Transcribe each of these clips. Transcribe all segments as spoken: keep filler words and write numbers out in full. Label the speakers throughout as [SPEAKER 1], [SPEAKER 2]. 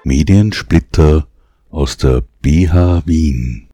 [SPEAKER 1] Mediensplitter aus der B H Wien.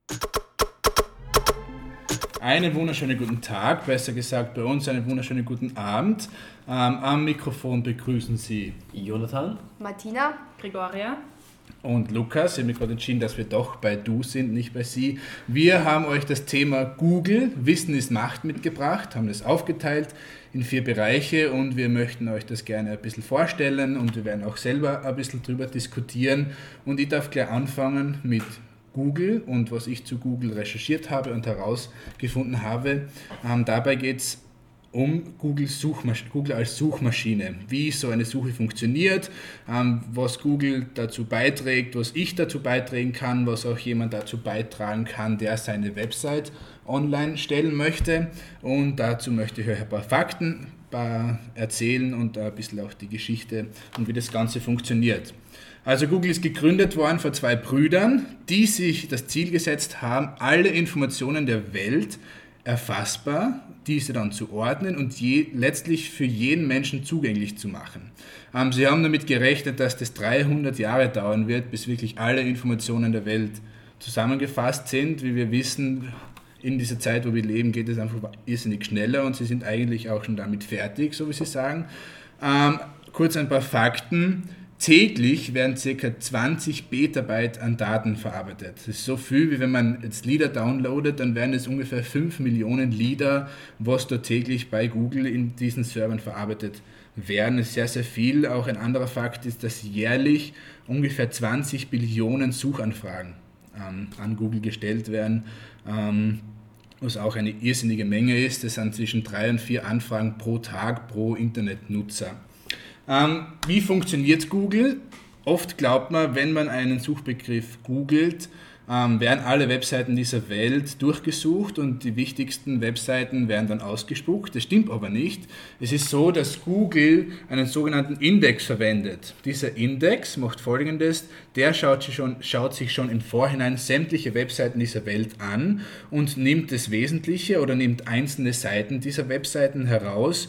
[SPEAKER 2] Einen wunderschönen guten Tag, besser gesagt bei uns einen wunderschönen guten Abend. Ähm, am Mikrofon begrüßen Sie
[SPEAKER 3] Jonathan,
[SPEAKER 4] Martina,
[SPEAKER 5] Gregoria
[SPEAKER 2] und Lukas. Ich habe mich gerade entschieden, dass wir doch bei Du sind, nicht bei Sie. Wir haben euch das Thema Google, Wissen ist Macht mitgebracht, haben das aufgeteilt in vier Bereiche und wir möchten euch das gerne ein bisschen vorstellen und wir werden auch selber ein bisschen drüber diskutieren. Und ich darf gleich anfangen mit Google und was ich zu Google recherchiert habe und herausgefunden habe. Ähm, dabei geht es um Google, Suchmasch- Google als Suchmaschine, wie so eine Suche funktioniert, ähm, was Google dazu beiträgt, was ich dazu beitragen kann, was auch jemand dazu beitragen kann, der seine Website online stellen möchte. Und dazu möchte ich euch ein paar Fakten paar erzählen und ein bisschen auch die Geschichte und wie das Ganze funktioniert. Also Google ist gegründet worden von zwei Brüdern, die sich das Ziel gesetzt haben, alle Informationen der Welt erfassbar, diese dann zu ordnen und je, letztlich für jeden Menschen zugänglich zu machen. Ähm, sie haben damit gerechnet, dass das dreihundert Jahre dauern wird, bis wirklich alle Informationen der Welt zusammengefasst sind. Wie wir wissen, in dieser Zeit, wo wir leben, geht es einfach irrsinnig schneller und sie sind eigentlich auch schon damit fertig, so wie sie sagen. Ähm, kurz ein paar Fakten. Täglich werden ca. zwanzig Betabyte an Daten verarbeitet. Das ist so viel, wie wenn man jetzt Lieder downloadet, dann wären es ungefähr fünf Millionen Lieder, was dort täglich bei Google in diesen Servern verarbeitet werden. Das ist sehr, sehr viel. Auch ein anderer Fakt ist, dass jährlich ungefähr zwanzig Billionen Suchanfragen ähm, an Google gestellt werden, ähm, was auch eine irrsinnige Menge ist. Das sind zwischen drei und vier Anfragen pro Tag pro Internetnutzer. Ähm, wie funktioniert Google? Oft glaubt man, wenn man einen Suchbegriff googelt, ähm, werden alle Webseiten dieser Welt durchgesucht und die wichtigsten Webseiten werden dann ausgespuckt. Das stimmt aber nicht. Es ist so, dass Google einen sogenannten Index verwendet. Dieser Index macht Folgendes: Der schaut sich schon, schaut sich schon im Vorhinein sämtliche Webseiten dieser Welt an und nimmt das Wesentliche oder nimmt einzelne Seiten dieser Webseiten heraus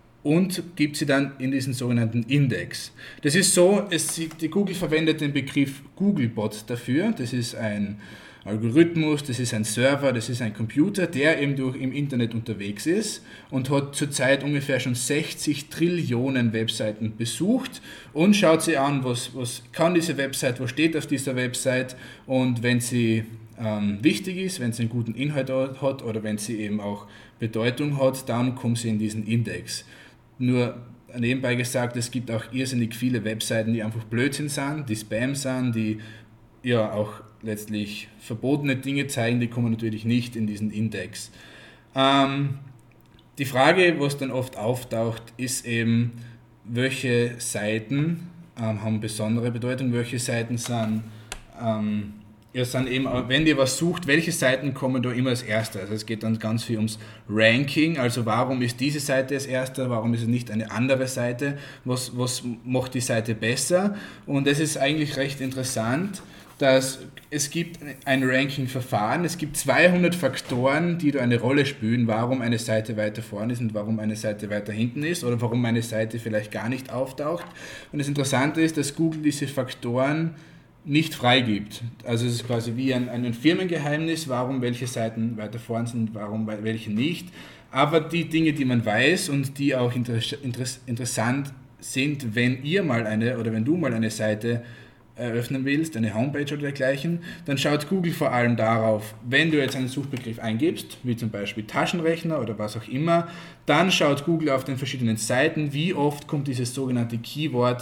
[SPEAKER 2] und gibt sie dann in diesen sogenannten Index. Das ist so, es, die Google verwendet den Begriff Googlebot dafür. Das ist ein Algorithmus, das ist ein Server, das ist ein Computer, der eben durch im Internet unterwegs ist und hat zurzeit ungefähr schon sechzig Trillionen Webseiten besucht und schaut sich an, was, was kann diese Website, was steht auf dieser Website, und wenn sie ähm, wichtig ist, wenn sie einen guten Inhalt hat oder wenn sie eben auch Bedeutung hat, dann kommt sie in diesen Index. Nur nebenbei gesagt, es gibt auch irrsinnig viele Webseiten, die einfach Blödsinn sind, die Spam sind, die ja auch letztlich verbotene Dinge zeigen, die kommen natürlich nicht in diesen Index. Ähm, die Frage, was dann oft auftaucht, ist eben, welche Seiten ähm, haben besondere Bedeutung, welche Seiten sind ähm, Ja, sind eben, wenn ihr was sucht, welche Seiten kommen da immer als Erster? Also es geht dann ganz viel ums Ranking, also warum ist diese Seite als Erster, warum ist es nicht eine andere Seite, was, was macht die Seite besser? Und es ist eigentlich recht interessant, dass es gibt ein Ranking-Verfahren, es gibt zweihundert Faktoren, die da eine Rolle spielen, warum eine Seite weiter vorne ist und warum eine Seite weiter hinten ist oder warum eine Seite vielleicht gar nicht auftaucht. Und das Interessante ist, dass Google diese Faktoren nicht freigibt. Also es ist quasi wie ein, ein Firmengeheimnis, warum welche Seiten weiter vorn sind, warum welche nicht. Aber die Dinge, die man weiß und die auch inter, inter, interessant sind, wenn ihr mal eine oder wenn du mal eine Seite eröffnen willst, eine Homepage oder dergleichen, dann schaut Google vor allem darauf, wenn du jetzt einen Suchbegriff eingibst, wie zum Beispiel Taschenrechner oder was auch immer, dann schaut Google auf den verschiedenen Seiten, wie oft kommt dieses sogenannte Keyword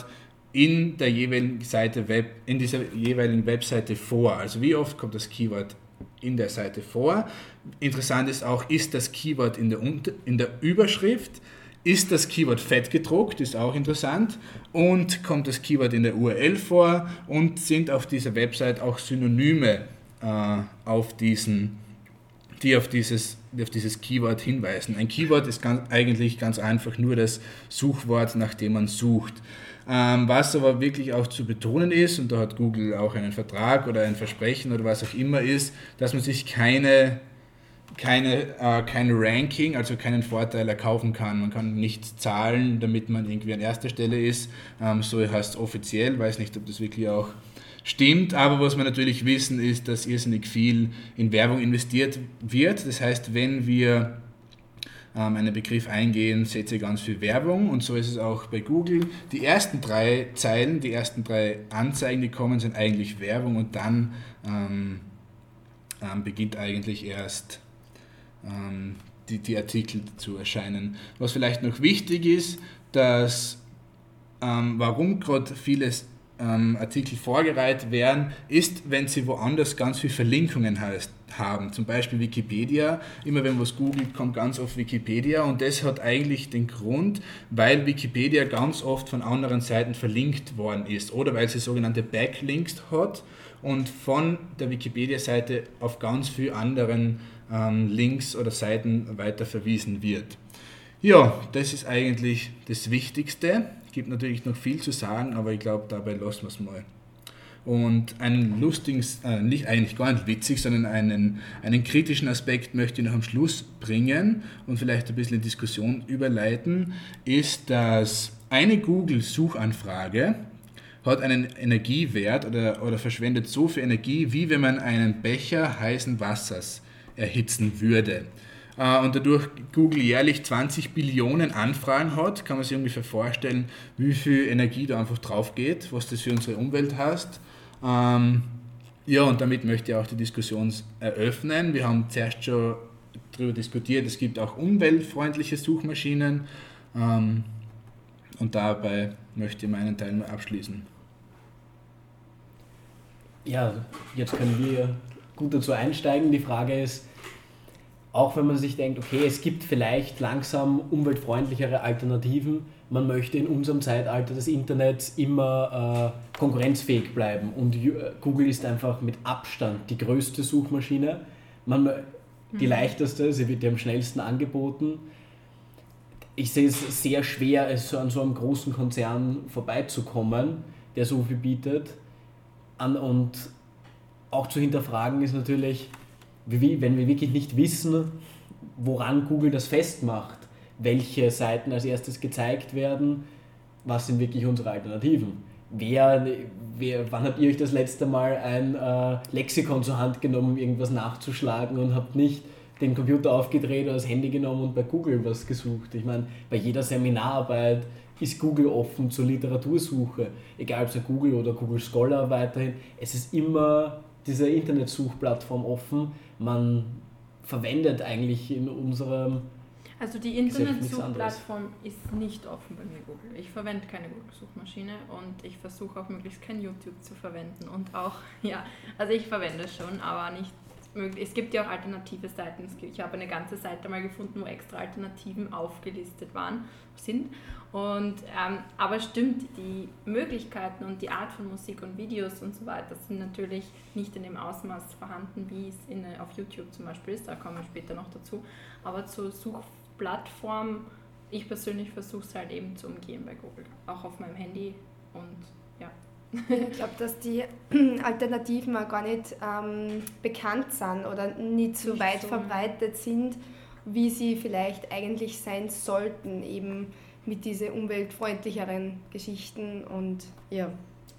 [SPEAKER 2] in der jeweiligen Seite Web, in dieser jeweiligen Webseite vor. Also wie oft kommt das Keyword in der Seite vor. Interessant ist auch, ist das Keyword in der, in der Überschrift, ist das Keyword fett gedruckt, ist auch interessant, und kommt das Keyword in der U R L vor und sind auf dieser Website auch Synonyme äh, auf diesen, die auf dieses, die auf dieses Keyword hinweisen. Ein Keyword ist ganz, eigentlich ganz einfach nur das Suchwort, nach dem man sucht. Ähm, was aber wirklich auch zu betonen ist, und da hat Google auch einen Vertrag oder ein Versprechen oder was auch immer ist, dass man sich keine keine, äh, kein Ranking, also keinen Vorteil erkaufen kann. Man kann nicht zahlen, damit man irgendwie an erster Stelle ist. Ähm, so heißt es offiziell, weiß nicht, ob das wirklich auch stimmt, aber was wir natürlich wissen, ist, dass irrsinnig viel in Werbung investiert wird. Das heißt, wenn wir ähm, einen Begriff eingehen, seht ihr ganz viel Werbung und so ist es auch bei Google. Die ersten drei Zeilen, die ersten drei Anzeigen, die kommen, sind eigentlich Werbung und dann ähm, ähm, beginnt eigentlich erst ähm, die, die Artikel zu erscheinen. Was vielleicht noch wichtig ist, dass ähm, warum gerade vieles Ähm, Artikel vorgereiht werden, ist, wenn sie woanders ganz viele Verlinkungen heißt, haben. Zum Beispiel Wikipedia. Immer wenn man was googelt, kommt ganz oft Wikipedia und das hat eigentlich den Grund, weil Wikipedia ganz oft von anderen Seiten verlinkt worden ist oder weil sie sogenannte Backlinks hat und von der Wikipedia-Seite auf ganz viele anderen ähm, Links oder Seiten weiter verwiesen wird. Ja, das ist eigentlich das Wichtigste. Es gibt natürlich noch viel zu sagen, aber ich glaube, dabei lassen wir es mal. Und einen lustigen, äh, nicht eigentlich gar nicht witzig, sondern einen, einen kritischen Aspekt möchte ich noch am Schluss bringen und vielleicht ein bisschen in Diskussion überleiten, ist, dass eine Google-Suchanfrage hat einen Energiewert oder, oder verschwendet so viel Energie, wie wenn man einen Becher heißen Wassers erhitzen würde. Und dadurch Google jährlich zwanzig Billionen Anfragen hat, kann man sich ungefähr vorstellen, wie viel Energie da einfach drauf geht, was das für unsere Umwelt heißt. Ähm, ja, und damit möchte ich auch die Diskussion eröffnen. Wir haben zuerst schon darüber diskutiert, es gibt auch umweltfreundliche Suchmaschinen ähm, und dabei möchte ich meinen Teil mal abschließen.
[SPEAKER 3] Ja, jetzt können wir gut dazu einsteigen. Die Frage ist, auch wenn man sich denkt, okay, es gibt vielleicht langsam umweltfreundlichere Alternativen, man möchte in unserem Zeitalter des Internets immer äh, konkurrenzfähig bleiben und Google ist einfach mit Abstand die größte Suchmaschine, man, die mhm. leichteste, sie wird ja am schnellsten angeboten. Ich sehe es sehr schwer, es an so einem großen Konzern vorbeizukommen, der so viel bietet. An, und auch zu hinterfragen ist natürlich, wenn wir wirklich nicht wissen, woran Google das festmacht, welche Seiten als erstes gezeigt werden, was sind wirklich unsere Alternativen. Wer, wer, wann habt ihr euch das letzte Mal ein äh, Lexikon zur Hand genommen, um irgendwas nachzuschlagen und habt nicht den Computer aufgedreht oder das Handy genommen und bei Google was gesucht? Ich meine, bei jeder Seminararbeit ist Google offen zur Literatursuche, egal ob es Google oder Google Scholar weiterhin. Es ist immer diese Internetsuchplattform offen. Man verwendet eigentlich in unserem
[SPEAKER 4] Also die Internetsuchplattform ist nicht offen bei mir, Google. Ich verwende keine Google-Suchmaschine und ich versuche auch möglichst kein YouTube zu verwenden und auch, ja, also ich verwende es schon, aber nicht möglich. Es gibt ja auch alternative Seiten. Ich habe eine ganze Seite mal gefunden, wo extra Alternativen aufgelistet waren, sind. Und, ähm, aber stimmt, die Möglichkeiten und die Art von Musik und Videos und so weiter sind natürlich nicht in dem Ausmaß vorhanden, wie es in, auf YouTube zum Beispiel ist, da kommen wir später noch dazu. Aber zur Suchplattform, ich persönlich versuche es halt eben zu umgehen bei Google, auch auf meinem Handy und ja.
[SPEAKER 5] Ich glaube, dass die Alternativen auch gar nicht ähm, bekannt sind oder nicht so nicht weit so verbreitet sind, wie sie vielleicht eigentlich sein sollten, eben mit diesen umweltfreundlicheren Geschichten und ja.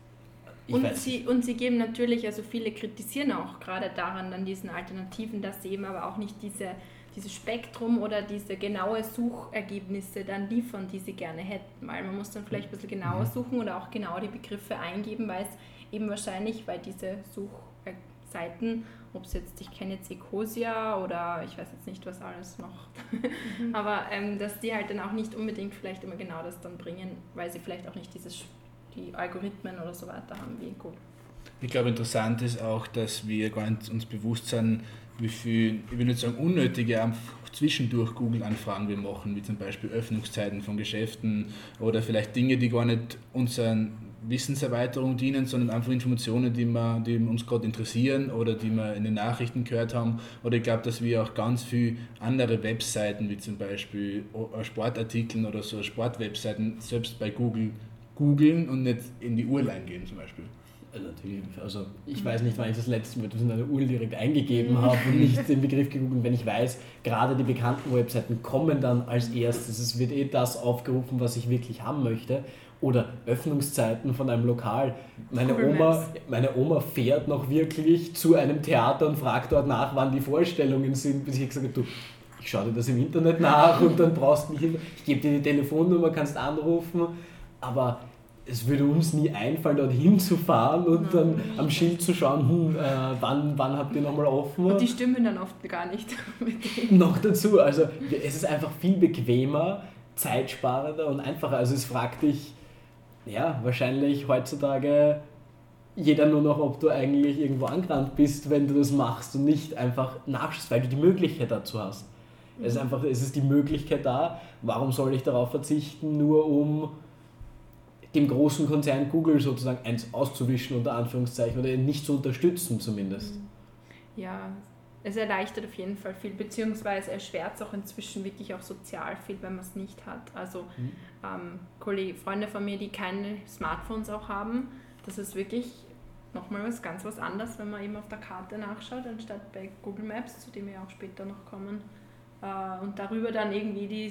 [SPEAKER 4] Und sie, und sie geben natürlich, also viele kritisieren auch gerade daran, dann diesen Alternativen, dass sie eben aber auch nicht diese, dieses Spektrum oder diese genaue Suchergebnisse dann liefern, die sie gerne hätten, weil man muss dann vielleicht ein bisschen genauer suchen oder auch genau die Begriffe eingeben, weil es eben wahrscheinlich, weil diese Suchseiten, ob es jetzt, ich kenne jetzt Ecosia oder ich weiß jetzt nicht, was alles noch, mhm. aber ähm, dass die halt dann auch nicht unbedingt vielleicht immer genau das dann bringen, weil sie vielleicht auch nicht dieses, die Algorithmen oder so weiter haben wie Google.
[SPEAKER 2] Ich glaube, interessant ist auch, dass wir gar nicht uns bewusst sind, wie viel, ich will nicht sagen unnötige, zwischendurch Google-Anfragen wir machen, wie zum Beispiel Öffnungszeiten von Geschäften oder vielleicht Dinge, die gar nicht unserer Wissenserweiterung dienen, sondern einfach Informationen, die, wir, die uns gerade interessieren oder die wir in den Nachrichten gehört haben. Oder ich glaube, dass wir auch ganz viele andere Webseiten, wie zum Beispiel Sportartikeln oder so Sportwebseiten, selbst bei Google googeln und nicht in die U R L eingeben zum Beispiel.
[SPEAKER 3] Natürlich, also ich weiß nicht, wann ich das letzte Mal in einer U R L direkt eingegeben habe und nicht den Begriff gegoogelt. Wenn ich weiß, gerade die bekannten Webseiten kommen dann als erstes, es wird eh das aufgerufen, was ich wirklich haben möchte. Oder Öffnungszeiten von einem Lokal. Meine Oma, meine Oma fährt noch wirklich zu einem Theater und fragt dort nach, wann die Vorstellungen sind, bis ich gesagt habe, du, ich schaue dir das im Internet nach und dann brauchst du mich, ich gebe dir die Telefonnummer, kannst anrufen, aber es würde uns nie einfallen, dorthin zu fahren und dann am Schild zu schauen, hm, äh, wann, wann habt ihr nochmal offen?
[SPEAKER 4] Und die stimmen dann oft gar nicht.
[SPEAKER 3] Noch dazu, also es ist einfach viel bequemer, zeitsparender und einfacher. Also es fragt dich, ja, wahrscheinlich heutzutage jeder nur noch, ob du eigentlich irgendwo angerannt bist, wenn du das machst und nicht einfach nachschaust, weil du die Möglichkeit dazu hast. Mhm. Es ist einfach, es ist die Möglichkeit da, warum soll ich darauf verzichten, nur um dem großen Konzern Google sozusagen eins auszuwischen, unter Anführungszeichen, oder nicht zu unterstützen zumindest.
[SPEAKER 4] Ja, es erleichtert auf jeden Fall viel, beziehungsweise erschwert es auch inzwischen wirklich auch sozial viel, wenn man es nicht hat. Also mhm. ähm, Kollege, Freunde von mir, die keine Smartphones auch haben, das ist wirklich nochmal was ganz was anderes, wenn man eben auf der Karte nachschaut, anstatt bei Google Maps, zu dem wir auch später noch kommen, äh, und darüber dann irgendwie die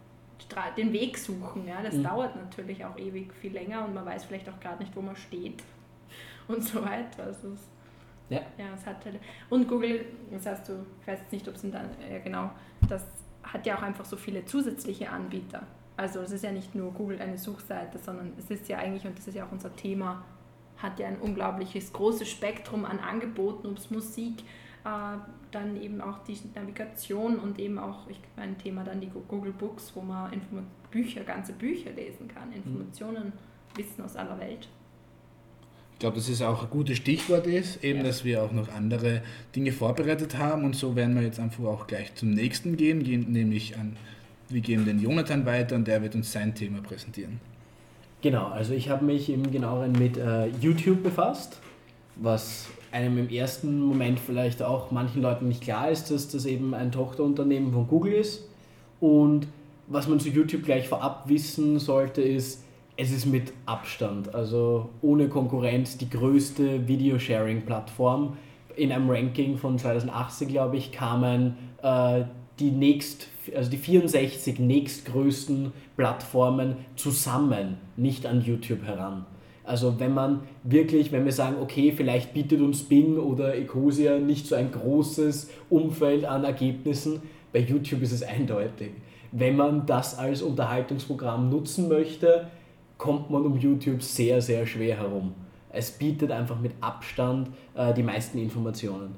[SPEAKER 4] den Weg suchen, ja, das mhm. dauert natürlich auch ewig viel länger und man weiß vielleicht auch gerade nicht, wo man steht und so weiter. Also es, ja. Ja, es hat halt, und Google, das heißt, du, ich weiß jetzt nicht, ob es dann, ja genau, das hat ja auch einfach so viele zusätzliche Anbieter. Also es ist ja nicht nur Google eine Suchseite, sondern es ist ja eigentlich, und das ist ja auch unser Thema, hat ja ein unglaubliches großes Spektrum an Angeboten, ob es Musik, äh, dann eben auch die Navigation und eben auch, ich mein Thema dann die Google Books, wo man Inform- Bücher, ganze Bücher lesen kann, Informationen, mhm. Wissen aus aller Welt.
[SPEAKER 2] Ich glaube, dass es auch ein gutes Stichwort ist, eben, ja. dass wir auch noch andere Dinge vorbereitet haben und so werden wir jetzt einfach auch gleich zum nächsten gehen, gehen nämlich an, wir geben den Jonathan weiter und der wird uns sein Thema präsentieren.
[SPEAKER 3] Genau, also ich habe mich im Genaueren mit äh, YouTube befasst, was einem im ersten Moment vielleicht auch manchen Leuten nicht klar ist, dass das eben ein Tochterunternehmen von Google ist. Und was man zu YouTube gleich vorab wissen sollte, ist, es ist mit Abstand, also ohne Konkurrenz, die größte Video-Sharing-Plattform. In einem Ranking von zweitausendachtzehn, glaube ich, kamen äh, die, nächst, also die vierundsechzig nächstgrößten Plattformen zusammen nicht an YouTube heran. Also wenn man wirklich, wenn wir sagen, okay, vielleicht bietet uns Bing oder Ecosia nicht so ein großes Umfeld an Ergebnissen, bei YouTube ist es eindeutig. Wenn man das als Unterhaltungsprogramm nutzen möchte, kommt man um YouTube sehr, sehr schwer herum. Es bietet einfach mit Abstand äh, die meisten Informationen.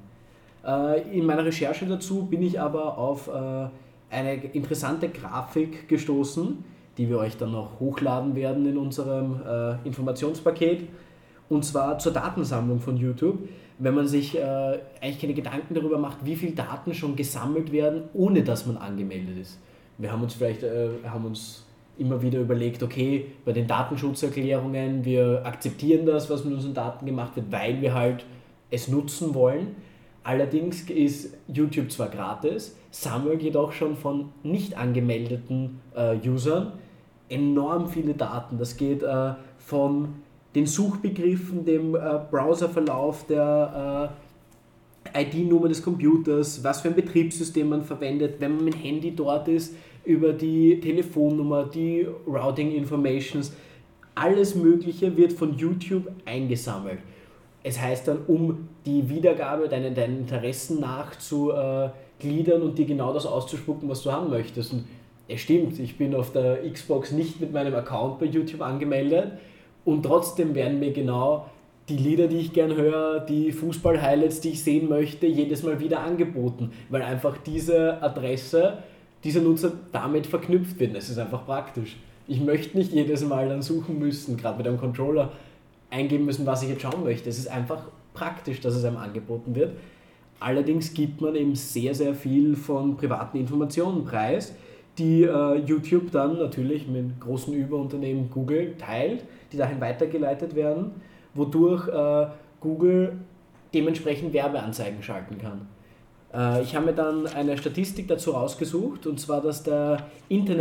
[SPEAKER 3] Äh, in meiner Recherche dazu bin ich aber auf äh, eine interessante Grafik gestoßen, die wir euch dann noch hochladen werden in unserem äh, Informationspaket, und zwar zur Datensammlung von YouTube, wenn man sich äh, eigentlich keine Gedanken darüber macht, wie viel Daten schon gesammelt werden, ohne dass man angemeldet ist. Wir haben uns vielleicht äh, haben uns immer wieder überlegt, okay, bei den Datenschutzerklärungen, wir akzeptieren das, was mit unseren Daten gemacht wird, weil wir halt es nutzen wollen. Allerdings ist YouTube zwar gratis, sammelt jedoch schon von nicht angemeldeten äh, Usern enorm viele Daten. Das geht äh, von den Suchbegriffen, dem äh, Browserverlauf, der äh, I D-Nummer des Computers, was für ein Betriebssystem man verwendet, wenn man mit dem Handy dort ist, über die Telefonnummer, die Routing Informations, alles Mögliche wird von YouTube eingesammelt. Es heißt dann, um die Wiedergabe deinen, deinen Interessen nachzugliedern und dir genau das auszuspucken, was du haben möchtest. Und es stimmt, ich bin auf der Xbox nicht mit meinem Account bei YouTube angemeldet und trotzdem werden mir genau die Lieder, die ich gern höre, die Fußball-Highlights, die ich sehen möchte, jedes Mal wieder angeboten, weil einfach diese Adresse, dieser Nutzer damit verknüpft wird. Es ist einfach praktisch. Ich möchte nicht jedes Mal dann suchen müssen, gerade mit einem Controller, eingeben müssen, was ich jetzt schauen möchte. Es ist einfach praktisch, dass es einem angeboten wird. Allerdings gibt man eben sehr, sehr viel von privaten Informationen preis, die äh, YouTube dann natürlich mit großen Überunternehmen Google teilt, die dahin weitergeleitet werden, wodurch äh, Google dementsprechend Werbeanzeigen schalten kann. Äh, ich habe mir dann eine Statistik dazu rausgesucht, und zwar, dass der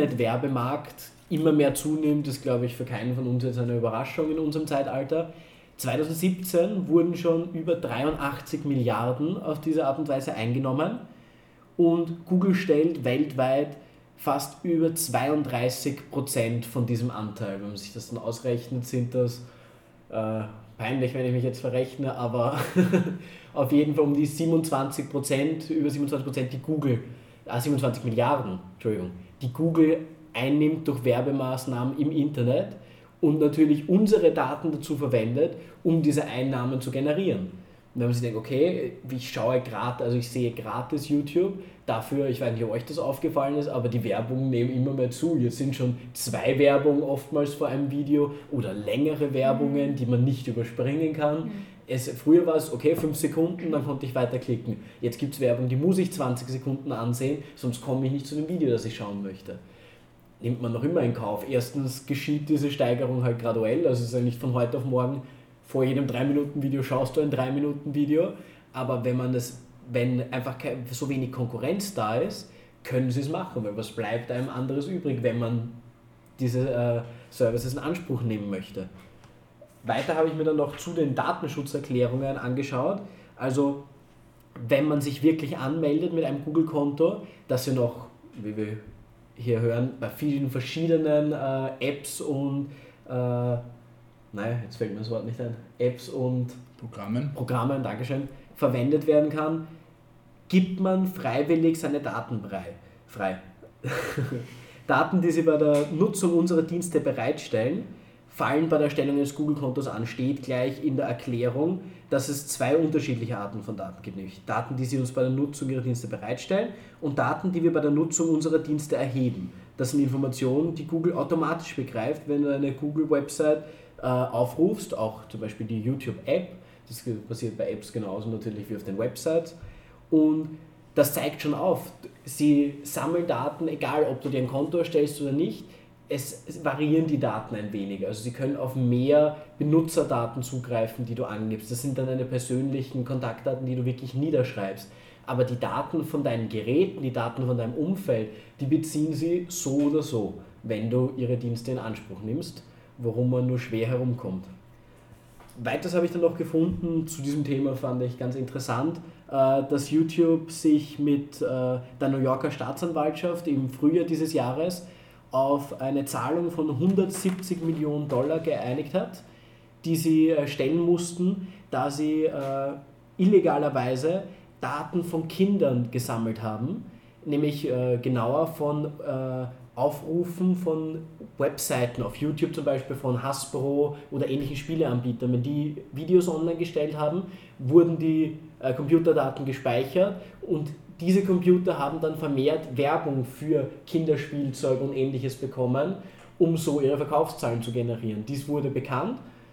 [SPEAKER 3] Internetwerbemarkt immer mehr zunimmt. Das ist, glaube ich, für keinen von uns jetzt eine Überraschung in unserem Zeitalter. zwanzig siebzehn wurden schon über dreiundachtzig Milliarden auf diese Art und Weise eingenommen und Google stellt weltweit fast über zweiunddreißig Prozent von diesem Anteil. Wenn man sich das dann ausrechnet, sind das äh, peinlich, wenn ich mich jetzt verrechne, aber auf jeden Fall um die siebenundzwanzig Prozent, über siebenundzwanzig Prozent, die Google, ah, siebenundzwanzig Milliarden, Entschuldigung, die Google einnimmt durch Werbemaßnahmen im Internet und natürlich unsere Daten dazu verwendet, um diese Einnahmen zu generieren. Und wenn man sich denkt, okay, ich schaue gratis, also ich sehe gratis YouTube, dafür, ich weiß nicht, ob euch das aufgefallen ist, aber die Werbungen nehmen immer mehr zu. Jetzt sind schon zwei Werbungen oftmals vor einem Video oder längere Werbungen, die man nicht überspringen kann. Es, früher war es, okay, fünf Sekunden, dann konnte ich weiterklicken. Jetzt gibt es Werbung, die muss ich zwanzig Sekunden ansehen, sonst komme ich nicht zu dem Video, das ich schauen möchte. Nimmt man noch immer in Kauf. Erstens geschieht diese Steigerung halt graduell, also es ist ja nicht von heute auf morgen, vor jedem drei Minuten Video schaust du ein drei Minuten Video, aber wenn man das, wenn einfach so wenig Konkurrenz da ist, können sie es machen, weil was bleibt einem anderes übrig, wenn man diese äh, Services in Anspruch nehmen möchte. Weiter habe ich mir dann noch zu den Datenschutzerklärungen angeschaut, also wenn man sich wirklich anmeldet mit einem Google-Konto, das ja noch, wie wir hier hören, bei vielen verschiedenen äh, Apps und äh, nein, jetzt fällt mir das Wort nicht ein, Apps und
[SPEAKER 2] Programmen,
[SPEAKER 3] Programmen, Dankeschön, verwendet werden kann, gibt man freiwillig seine Daten frei. frei. Daten, die Sie bei der Nutzung unserer Dienste bereitstellen, fallen bei der Erstellung eines Google-Kontos an, steht gleich in der Erklärung, dass es zwei unterschiedliche Arten von Daten gibt, nämlich Daten, die Sie uns bei der Nutzung Ihrer Dienste bereitstellen und Daten, die wir bei der Nutzung unserer Dienste erheben. Das sind Informationen, die Google automatisch begreift, wenn du eine Google-Website äh, aufrufst, auch zum Beispiel die YouTube-App, das passiert bei Apps genauso natürlich wie auf den Websites, und das zeigt schon auf, sie sammeln Daten, egal ob du dir ein Konto erstellst oder nicht, es, es variieren die Daten ein wenig, also sie können auf mehr Benutzerdaten zugreifen, die du angibst, das sind dann deine persönlichen Kontaktdaten, die du wirklich niederschreibst, aber die Daten von deinen Geräten, die Daten von deinem Umfeld, die beziehen sie so oder so, wenn du ihre Dienste in Anspruch nimmst, worum man nur schwer herumkommt. Weiters habe ich dann noch gefunden, zu diesem Thema fand ich ganz interessant, dass YouTube sich mit der New Yorker Staatsanwaltschaft im Frühjahr dieses Jahres auf eine Zahlung von hundertsiebzig Millionen Dollar geeinigt hat, die sie stellen mussten, da sie äh, illegalerweise Daten von Kindern gesammelt haben, nämlich äh, genauer von äh, Aufrufen von Webseiten auf YouTube, zum Beispiel von Hasbro oder ähnlichen Spieleanbietern. Wenn die Videos online gestellt haben, wurden die äh, Computerdaten gespeichert und diese Computer haben dann vermehrt Werbung für Kinderspielzeug und ähnliches bekommen, um so ihre Verkaufszahlen zu generieren. Dies wurde bekannt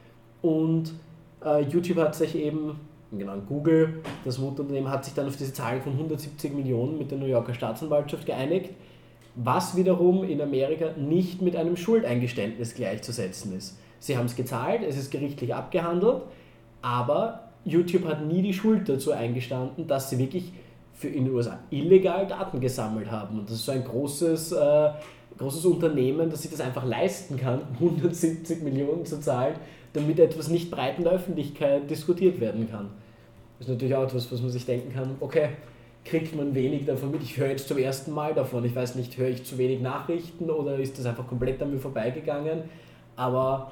[SPEAKER 3] und äh, YouTube hat sich eben, genau, Google, das Mutterunternehmen, hat sich dann auf diese Zahl von hundertsiebzig Millionen mit der New Yorker Staatsanwaltschaft geeinigt, was wiederum in Amerika nicht mit einem Schuldeingeständnis gleichzusetzen ist. Sie haben es gezahlt, es ist gerichtlich abgehandelt, aber YouTube hat nie die Schuld dazu eingestanden, dass sie wirklich für in den U S A illegal Daten gesammelt haben. Und das ist so ein großes, äh, großes Unternehmen, dass sich das einfach leisten kann, hundertsiebzig Millionen zu zahlen, damit etwas nicht breit in der Öffentlichkeit diskutiert werden kann. Das ist natürlich auch etwas, was man sich denken kann, okay, kriegt man wenig davon mit. Ich höre jetzt zum ersten Mal davon. Ich weiß nicht, höre ich zu wenig Nachrichten oder ist das einfach komplett an mir vorbeigegangen. Aber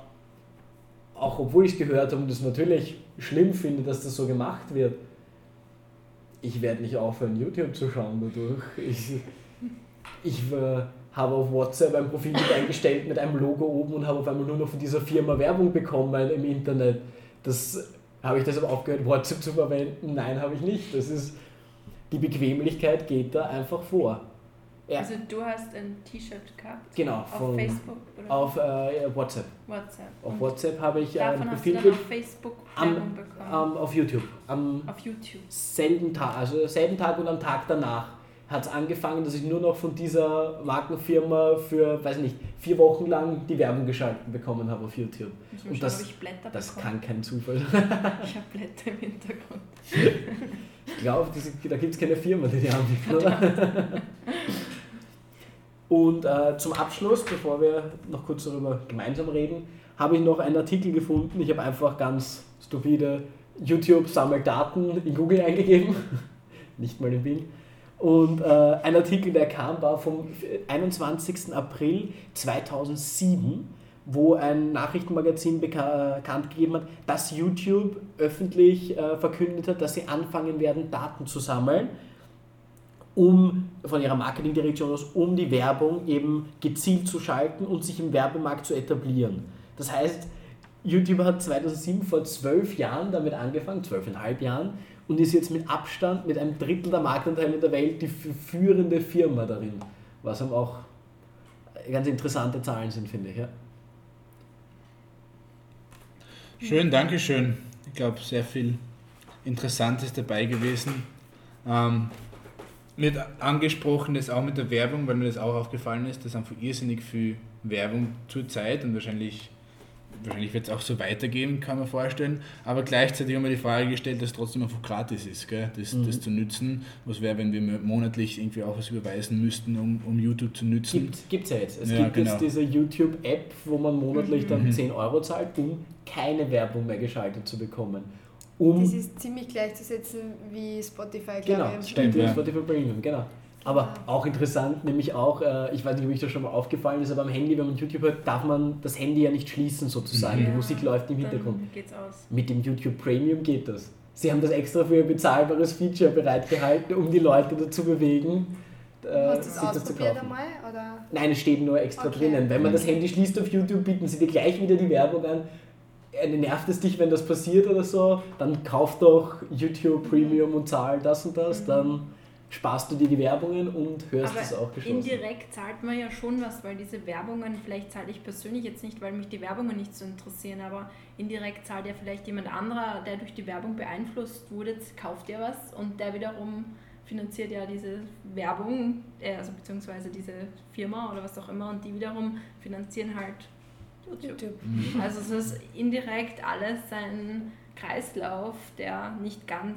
[SPEAKER 3] auch obwohl ich es gehört habe und es natürlich schlimm finde, dass das so gemacht wird, ich werde nicht aufhören, YouTube zu schauen dadurch. Ich, ich äh, habe auf WhatsApp ein Profil mit eingestellt mit einem Logo oben und habe auf einmal nur noch von dieser Firma Werbung bekommen im Internet. Das habe ich deshalb aufgehört, WhatsApp zu verwenden? Nein, habe ich nicht. Das ist, die Bequemlichkeit geht da einfach vor. Ja.
[SPEAKER 4] Also du hast ein T-Shirt gehabt?
[SPEAKER 3] Genau.
[SPEAKER 4] Auf
[SPEAKER 3] von,
[SPEAKER 4] Facebook? Oder?
[SPEAKER 3] Auf äh, WhatsApp.
[SPEAKER 4] WhatsApp.
[SPEAKER 3] Auf
[SPEAKER 4] Und
[SPEAKER 3] WhatsApp habe ich ein
[SPEAKER 4] davon
[SPEAKER 3] Profil
[SPEAKER 4] hast du dann auf Facebook Werbung bekommen?
[SPEAKER 3] Am, auf YouTube. Am
[SPEAKER 4] auf YouTube.
[SPEAKER 3] selben Tag, also selben Tag und am Tag danach hat es angefangen, dass ich nur noch von dieser Markenfirma für, weiß nicht, vier Wochen lang die Werbung geschaltet bekommen habe auf YouTube.
[SPEAKER 4] Ich
[SPEAKER 3] und
[SPEAKER 4] schauen,
[SPEAKER 3] das,
[SPEAKER 4] ob ich Blätter
[SPEAKER 3] das
[SPEAKER 4] bekomme.
[SPEAKER 3] kann kein Zufall.
[SPEAKER 4] Ich habe Blätter im Hintergrund.
[SPEAKER 3] Ich glaube, da gibt es keine Firma, die die anbietet, oder? Und äh, zum Abschluss, bevor wir noch kurz darüber gemeinsam reden, habe ich noch einen Artikel gefunden. Ich habe einfach ganz stupide YouTube sammelt Daten in Google eingegeben, nicht mal in Bing. Und äh, ein Artikel, der kam, war vom einundzwanzigsten April zweitausendsieben, wo ein Nachrichtenmagazin beka- bekannt gegeben hat, dass YouTube öffentlich äh, verkündet hat, dass sie anfangen werden, Daten zu sammeln, um von ihrer Marketingdirektion aus, um die Werbung eben gezielt zu schalten und sich im Werbemarkt zu etablieren. Das heißt, YouTube hat zweitausendsieben vor zwölf Jahren damit angefangen, zwölfeinhalb Jahren, und ist jetzt mit Abstand, mit einem Drittel der Marktanteile der Welt die führende Firma darin. Was aber auch ganz interessante Zahlen sind, finde ich. Ja.
[SPEAKER 2] Schön, danke schön. Ich glaube, sehr viel Interessantes dabei gewesen. Ähm, mit angesprochen ist auch mit der Werbung, weil mir das auch aufgefallen ist, dass einfach irrsinnig viel Werbung zurzeit und wahrscheinlich Wahrscheinlich wird es auch so weitergehen, kann man vorstellen. Aber gleichzeitig haben wir die Frage gestellt, dass es trotzdem einfach gratis ist, gell? Das, mhm. das zu nützen. Was wäre, wenn wir monatlich irgendwie auch was überweisen müssten, um, um YouTube zu nützen?
[SPEAKER 3] Gibt es ja jetzt. Es
[SPEAKER 2] ja,
[SPEAKER 3] gibt genau. jetzt diese YouTube-App, wo man monatlich mhm. dann zehn Euro zahlt, um keine Werbung mehr geschaltet zu bekommen. Um
[SPEAKER 5] das ist ziemlich gleichzusetzen wie Spotify, glaube
[SPEAKER 3] genau,
[SPEAKER 5] ich.
[SPEAKER 3] Stimmt,
[SPEAKER 2] ja.
[SPEAKER 3] Spotify Premium, genau. Aber auch interessant, nämlich auch, äh, ich weiß nicht, ob euch das schon mal aufgefallen ist, aber am Handy, wenn man YouTube hört, darf man das Handy ja nicht schließen sozusagen.
[SPEAKER 4] Ja,
[SPEAKER 3] die Musik läuft im Hintergrund.
[SPEAKER 4] Dann geht's aus.
[SPEAKER 3] Mit dem YouTube Premium geht das. Sie haben das extra für ein bezahlbares Feature bereitgehalten, um die Leute dazu bewegen, äh,
[SPEAKER 5] Hast
[SPEAKER 3] sich
[SPEAKER 5] du das
[SPEAKER 3] das zu
[SPEAKER 5] ausprobiert
[SPEAKER 3] kaufen.
[SPEAKER 5] einmal? Oder?
[SPEAKER 3] Nein, es steht nur extra
[SPEAKER 5] Okay.
[SPEAKER 3] drinnen. Wenn man das Handy schließt auf YouTube, bieten sie dir gleich wieder die Werbung an. Äh, Nervt es dich, wenn das passiert oder so? Dann kauf doch YouTube Premium und zahl das und das, dann sparst du dir die Werbungen und hörst
[SPEAKER 4] Aber
[SPEAKER 3] es auch geschlossen.
[SPEAKER 4] Indirekt zahlt man ja schon was, weil diese Werbungen, vielleicht zahle ich persönlich jetzt nicht, weil mich die Werbungen nicht so interessieren, aber indirekt zahlt ja vielleicht jemand anderer, der durch die Werbung beeinflusst wurde, kauft ja was und der wiederum finanziert ja diese Werbung, also beziehungsweise diese Firma oder was auch immer, und die wiederum finanzieren halt YouTube.
[SPEAKER 5] YouTube.
[SPEAKER 2] Mhm.
[SPEAKER 4] Also es ist indirekt alles ein Kreislauf, der nicht ganz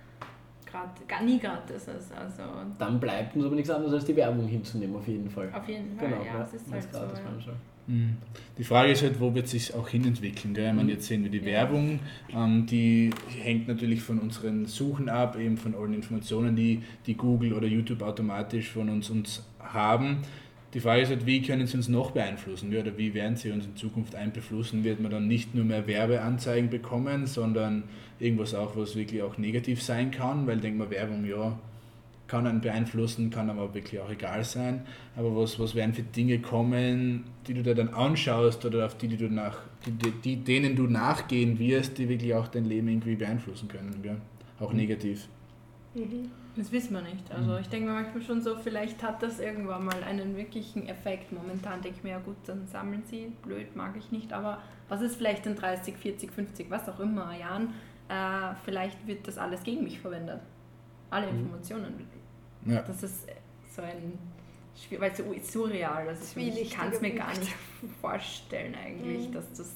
[SPEAKER 4] Grad, gar nie gratis ist. Also
[SPEAKER 3] Dann bleibt uns aber nichts anderes als die Werbung hinzunehmen, auf jeden Fall.
[SPEAKER 4] auf jeden Fall,
[SPEAKER 3] Genau,
[SPEAKER 4] ja, es ist halt so. Ja.
[SPEAKER 2] Mhm. Die Frage ist halt, wo wird es sich auch hinentwickeln. Gell? Ich meine, jetzt sehen wir die Werbung, ähm, die hängt natürlich von unseren Suchen ab, eben von allen Informationen, die, die Google oder YouTube automatisch von uns, uns haben. Die Frage ist halt, wie können sie uns noch beeinflussen, oder wie werden sie uns in Zukunft einbeeinflussen? Wird man dann nicht nur mehr Werbeanzeigen bekommen, sondern irgendwas auch, was wirklich auch negativ sein kann, weil denkt man, Werbung, ja, kann einen beeinflussen, kann aber wirklich auch egal sein, aber was, was werden für Dinge kommen, die du da dann anschaust oder auf die, die du nach, die, die, denen du nachgehen wirst, die wirklich auch dein Leben irgendwie beeinflussen können, gell? Auch negativ.
[SPEAKER 5] Mhm.
[SPEAKER 4] Das wissen wir nicht. Also ich denke mir manchmal schon so, vielleicht hat das irgendwann mal einen wirklichen Effekt. Momentan denke ich mir, ja gut, dann sammeln sie, blöd, mag ich nicht, aber was ist vielleicht in dreißig, vierzig, fünfzig, was auch immer Jahren, äh, vielleicht wird das alles gegen mich verwendet. Alle Informationen.
[SPEAKER 2] Ja.
[SPEAKER 4] Das ist so ein, weil es so surreal, also ich, ich kann es mir gar nicht vorstellen eigentlich,
[SPEAKER 5] mhm.
[SPEAKER 4] dass das,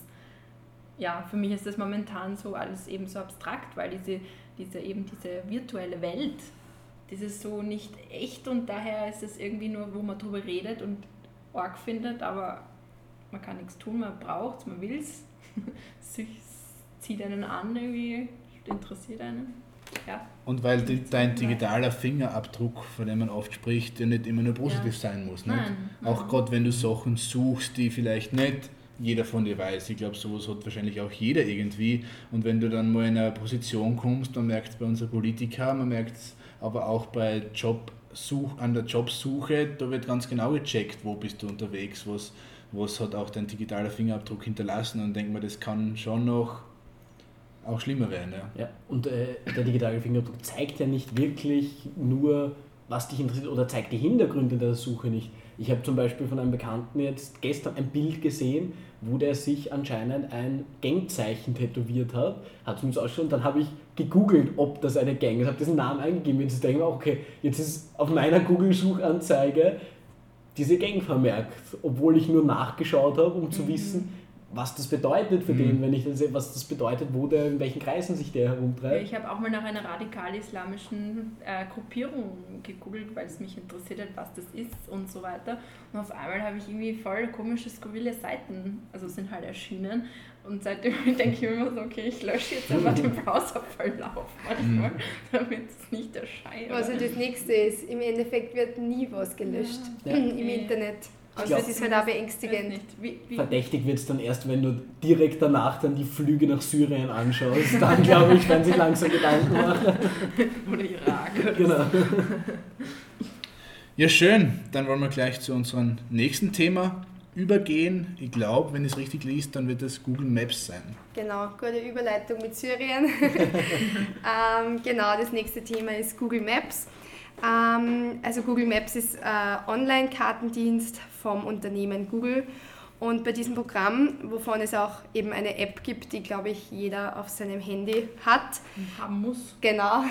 [SPEAKER 4] ja, für mich ist das momentan so alles eben so abstrakt, weil diese, diese eben diese virtuelle Welt, das ist so nicht echt und daher ist es irgendwie nur, wo man drüber redet und arg findet, aber man kann nichts tun, man braucht es, man will es, es zieht einen an, irgendwie interessiert einen. Ja.
[SPEAKER 2] Und weil die, dein digitaler Fingerabdruck, von dem man oft spricht, ja nicht immer nur positiv
[SPEAKER 4] ja.
[SPEAKER 2] sein muss. Nicht?
[SPEAKER 4] Nein.
[SPEAKER 2] Auch gerade wenn du Sachen suchst, die vielleicht nicht jeder von dir weiß. Ich glaube, sowas hat wahrscheinlich auch jeder irgendwie. Und wenn du dann mal in eine Position kommst, man merkt es bei unseren Politikern, man merkt es aber auch bei Jobsuch, an der Jobsuche, da wird ganz genau gecheckt, wo bist du unterwegs, was, was hat auch dein digitaler Fingerabdruck hinterlassen. Und denke mir, das kann schon noch auch schlimmer werden. Ja,
[SPEAKER 3] ja und äh, der digitale Fingerabdruck zeigt ja nicht wirklich nur, was dich interessiert, oder zeigt die Hintergründe der Suche nicht. Ich habe zum Beispiel von einem Bekannten jetzt gestern ein Bild gesehen, wo der sich anscheinend ein Gangzeichen tätowiert hat, hat es mir so ausgeschaut, und dann habe ich gegoogelt, ob das eine Gang ist, habe diesen Namen eingegeben, jetzt denke ich mir, okay, jetzt ist auf meiner Google-Suchanzeige diese Gang vermerkt, obwohl ich nur nachgeschaut habe, um zu wissen, was das bedeutet für mhm. den, wenn ich das, was das bedeutet, wo der, in welchen Kreisen sich der herumtreibt.
[SPEAKER 4] Ja, ich habe auch mal nach einer radikal-islamischen äh, Gruppierung gegoogelt, weil es mich interessiert hat, was das ist und so weiter. Und auf einmal habe ich irgendwie voll komische, skurrile Seiten, also sind halt erschienen. Und seitdem denke ich mir immer so, okay, ich lösche jetzt einfach den Browserverlauf manchmal, damit es nicht erscheint.
[SPEAKER 5] Also das nächste ist, im Endeffekt wird nie was gelöscht ja. im ja. Internet. Also glaub, das ist halt auch beängstigend.
[SPEAKER 3] Wie, wie Verdächtig wird es dann erst, wenn du direkt danach dann die Flüge nach Syrien anschaust. Dann glaube ich, werden sich langsam Gedanken machen.
[SPEAKER 4] Oder Irak.
[SPEAKER 3] Genau.
[SPEAKER 2] Ja, schön. Dann wollen wir gleich zu unserem nächsten Thema übergehen. Ich glaube, wenn ich es richtig liest, dann wird es Google Maps sein.
[SPEAKER 5] Genau, gute Überleitung mit Syrien. ähm, genau, das nächste Thema ist Google Maps. Ähm, also Google Maps ist ein Online-Kartendienst vom Unternehmen Google und bei diesem Programm, wovon es auch eben eine App gibt, die, glaube ich, jeder auf seinem Handy hat.
[SPEAKER 4] Haben muss.
[SPEAKER 5] Genau,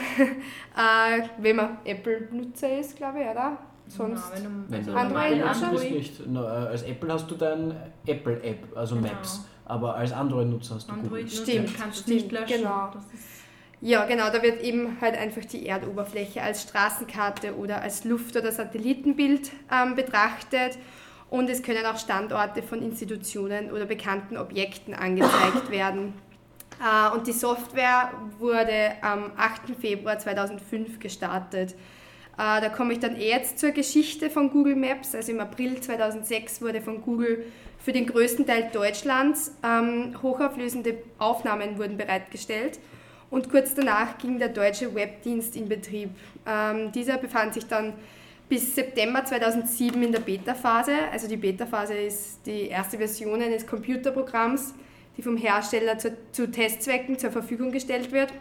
[SPEAKER 5] äh, wenn man Apple-Nutzer ist, glaube ich, oder? Sonst
[SPEAKER 4] genau,
[SPEAKER 3] wenn du
[SPEAKER 5] Android,
[SPEAKER 3] Android nicht. No, als Apple hast du dein Apple-App, also genau. Maps, aber als Android-Nutzer hast du
[SPEAKER 4] Android
[SPEAKER 3] Google.
[SPEAKER 5] Stimmt,
[SPEAKER 4] kannst
[SPEAKER 5] stimmt,
[SPEAKER 4] nicht löschen.
[SPEAKER 5] Genau.
[SPEAKER 4] Das ist
[SPEAKER 5] ja, genau, da wird eben halt einfach die Erdoberfläche als Straßenkarte oder als Luft- oder Satellitenbild ähm, betrachtet und es können auch Standorte von Institutionen oder bekannten Objekten angezeigt werden. Äh, und die Software wurde am achten Februar zweitausendfünf gestartet. Äh, da komme ich dann eh jetzt zur Geschichte von Google Maps. Also im April zweitausendsechs wurde von Google für den größten Teil Deutschlands ähm, hochauflösende Aufnahmen wurden bereitgestellt. Und kurz danach ging der deutsche Webdienst in Betrieb. Ähm, dieser befand sich dann bis September zweitausendsieben in der Beta-Phase. Also die Beta-Phase ist die erste Version eines Computerprogramms, die vom Hersteller zu, zu Testzwecken zur Verfügung gestellt wird.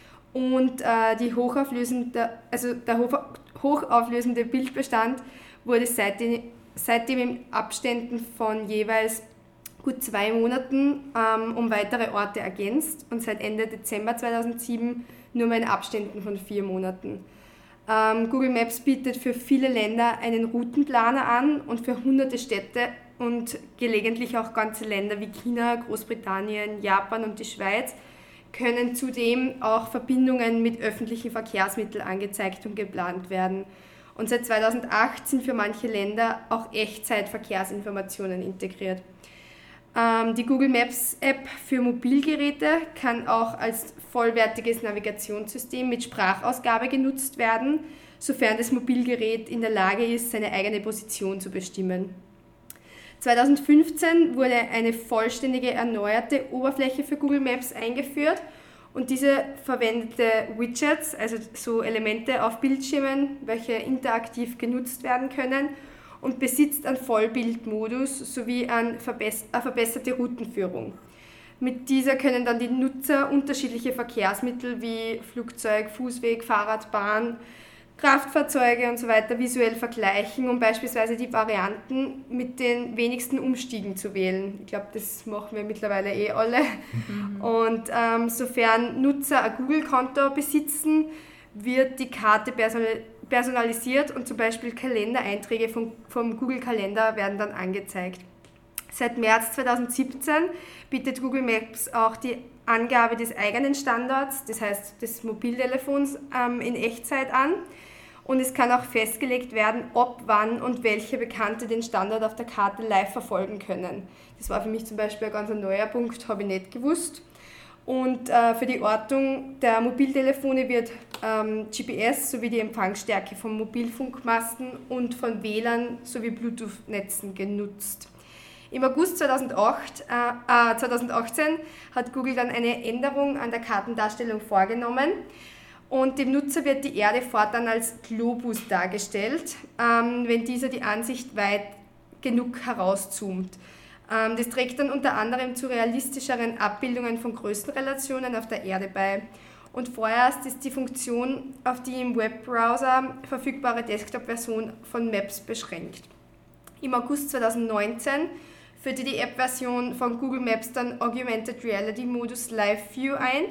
[SPEAKER 5] Und äh, die hochauflösende, also der hochauflösende Bildbestand wurde seitdem, seitdem in Abständen von jeweils gut zwei Monaten ähm, um weitere Orte ergänzt und seit Ende Dezember zweitausendsieben nur mehr in Abständen von vier Monaten. Ähm, Google Maps bietet für viele Länder einen Routenplaner an und für hunderte Städte und gelegentlich auch ganze Länder wie China, Großbritannien, Japan und die Schweiz können zudem auch Verbindungen mit öffentlichen Verkehrsmitteln angezeigt und geplant werden. Und seit zweitausendacht sind für manche Länder auch Echtzeit-Verkehrsinformationen integriert. Die Google Maps App für Mobilgeräte kann auch als vollwertiges Navigationssystem mit Sprachausgabe genutzt werden, sofern das Mobilgerät in der Lage ist, seine eigene Position zu bestimmen. zweitausendfünfzehn wurde eine vollständige erneuerte Oberfläche für Google Maps eingeführt und diese verwendete Widgets, also so Elemente auf Bildschirmen, welche interaktiv genutzt werden können, und besitzt einen Vollbildmodus sowie eine verbesserte Routenführung. Mit dieser können dann die Nutzer unterschiedliche Verkehrsmittel wie Flugzeug, Fußweg, Fahrrad, Bahn, Kraftfahrzeuge und so weiter visuell vergleichen, um beispielsweise die Varianten mit den wenigsten Umstiegen zu wählen. Ich glaube, das machen wir mittlerweile eh alle. Mhm. Und ähm, sofern Nutzer ein Google-Konto besitzen, wird die Karte personalisiert personalisiert und zum Beispiel Kalendereinträge vom, vom Google-Kalender werden dann angezeigt. Seit März zweitausendsiebzehn bietet Google Maps auch die Angabe des eigenen Standorts, das heißt des Mobiltelefons, ähm, in Echtzeit an und es kann auch festgelegt werden, ob, wann und welche Bekannte den Standort auf der Karte live verfolgen können. Das war für mich zum Beispiel ein ganz neuer Punkt, habe ich nicht gewusst. Und äh, für die Ortung der Mobiltelefone wird ähm, G P S sowie die Empfangsstärke von Mobilfunkmasten und von W L A N sowie Bluetooth-Netzen genutzt. Im August zweitausendacht, äh, zweitausendachtzehn hat Google dann eine Änderung an der Kartendarstellung vorgenommen und dem Nutzer wird die Erde fortan als Globus dargestellt, ähm, wenn dieser die Ansicht weit genug herauszoomt. Das trägt dann unter anderem zu realistischeren Abbildungen von Größenrelationen auf der Erde bei. Und vorerst ist die Funktion auf die im Webbrowser verfügbare Desktop-Version von Maps beschränkt. Im August zweitausendneunzehn führte die App-Version von Google Maps dann Augmented Reality Modus Live View ein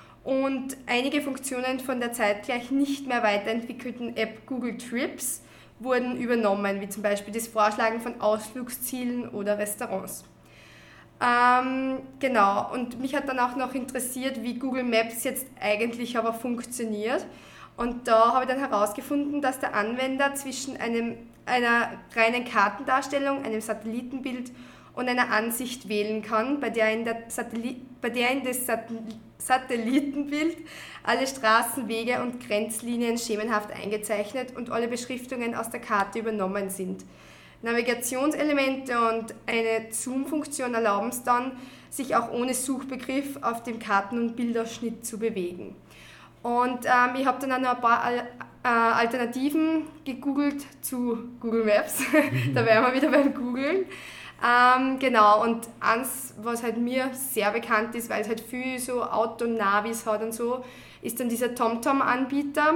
[SPEAKER 5] und einige Funktionen von der zeitgleich nicht mehr weiterentwickelten App Google Trips wurden übernommen, wie zum Beispiel das Vorschlagen von Ausflugszielen oder Restaurants. Ähm, genau, und mich hat dann auch noch interessiert, wie Google Maps jetzt eigentlich aber funktioniert. Und da habe ich dann herausgefunden, dass der Anwender zwischen einem, einer reinen Kartendarstellung, einem Satellitenbild und einer Ansicht wählen kann, bei der in, der Satelli- bei der in das Sat- Satellitenbild alle Straßen, Wege und Grenzlinien schemenhaft eingezeichnet und alle Beschriftungen aus der Karte übernommen sind. Navigationselemente und eine Zoom-Funktion erlauben es dann, sich auch ohne Suchbegriff auf dem Karten- und Bildausschnitt zu bewegen. Und ähm, ich habe dann auch noch ein paar Al- äh, Alternativen gegoogelt zu Google Maps. Da wären wir wieder beim Googlen. Ähm, genau, und eins, was halt mir sehr bekannt ist, weil es halt viel so Autonavis hat und so, ist dann dieser TomTom-Anbieter.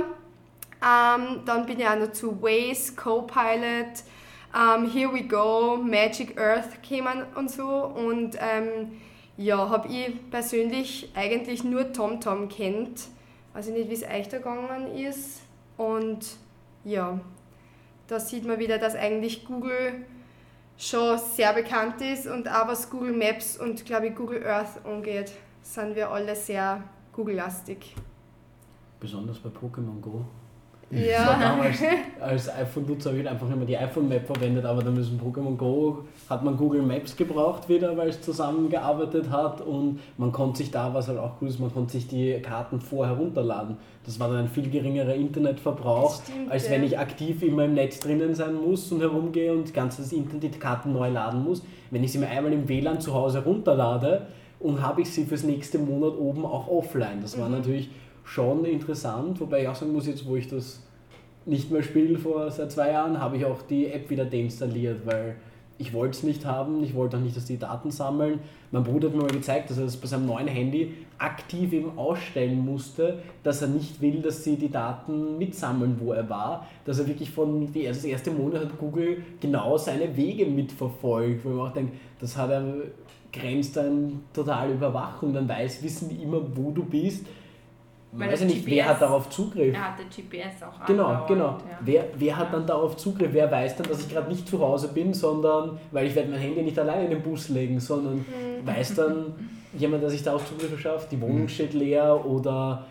[SPEAKER 5] Ähm, dann bin ich auch noch zu Waze, Copilot, um, Here We Go, Magic Earth kämen und so. Und ähm, ja, habe ich persönlich eigentlich nur TomTom kennt. Weiß ich nicht, wie es euch da gegangen ist. Und ja, da sieht man wieder, dass eigentlich Google schon sehr bekannt ist und auch was Google Maps und, glaube ich, Google Earth angeht, sind wir alle sehr Google-lastig.
[SPEAKER 3] Besonders bei Pokémon Go.
[SPEAKER 5] Ja.
[SPEAKER 3] Das war damals, als iPhone-Nutzer habe ich einfach immer die iPhone-Map verwendet, aber dann müssen Pokémon Go hat man Google Maps gebraucht wieder, weil es zusammengearbeitet hat und man konnte sich da, was halt auch cool ist, man konnte sich die Karten vorher runterladen. Das war dann ein viel geringerer Internetverbrauch, stimmt, als wenn ich aktiv immer im Netz drinnen sein muss und herumgehe und ganz das Internet die Karten neu laden muss. Wenn ich sie mir einmal im W L A N zu Hause runterlade und habe ich sie fürs nächste Monat oben auch offline. Das war mhm. natürlich schon interessant, wobei ich auch sagen muss, jetzt wo ich das nicht mehr spiele vor seit zwei Jahren, habe ich auch die App wieder deinstalliert, weil ich wollte es nicht haben, ich wollte auch nicht, dass die Daten sammeln. Mein Bruder hat mir mal gezeigt, dass er das bei seinem neuen Handy aktiv eben ausstellen musste, dass er nicht will, dass sie die Daten mitsammeln, wo er war, dass er wirklich von, die, also das erste Monat hat Google genau seine Wege mitverfolgt, wo man auch denkt, das hat er, grenzt an totale Überwachung, dann weiß, wissen die immer, wo du bist. Ich weiß ja nicht, G P S, wer hat darauf Zugriff?
[SPEAKER 4] Er hat der G P S auch
[SPEAKER 3] Genau, genau. Ja. Wer, wer hat
[SPEAKER 4] ja.
[SPEAKER 3] dann darauf Zugriff? Wer weiß dann, dass ich gerade nicht zu Hause bin, sondern, weil ich werde mein Handy nicht alleine in den Bus legen, sondern mhm. weiß dann jemand, der sich darauf Zugriff verschafft, die Wohnung mhm. steht leer oder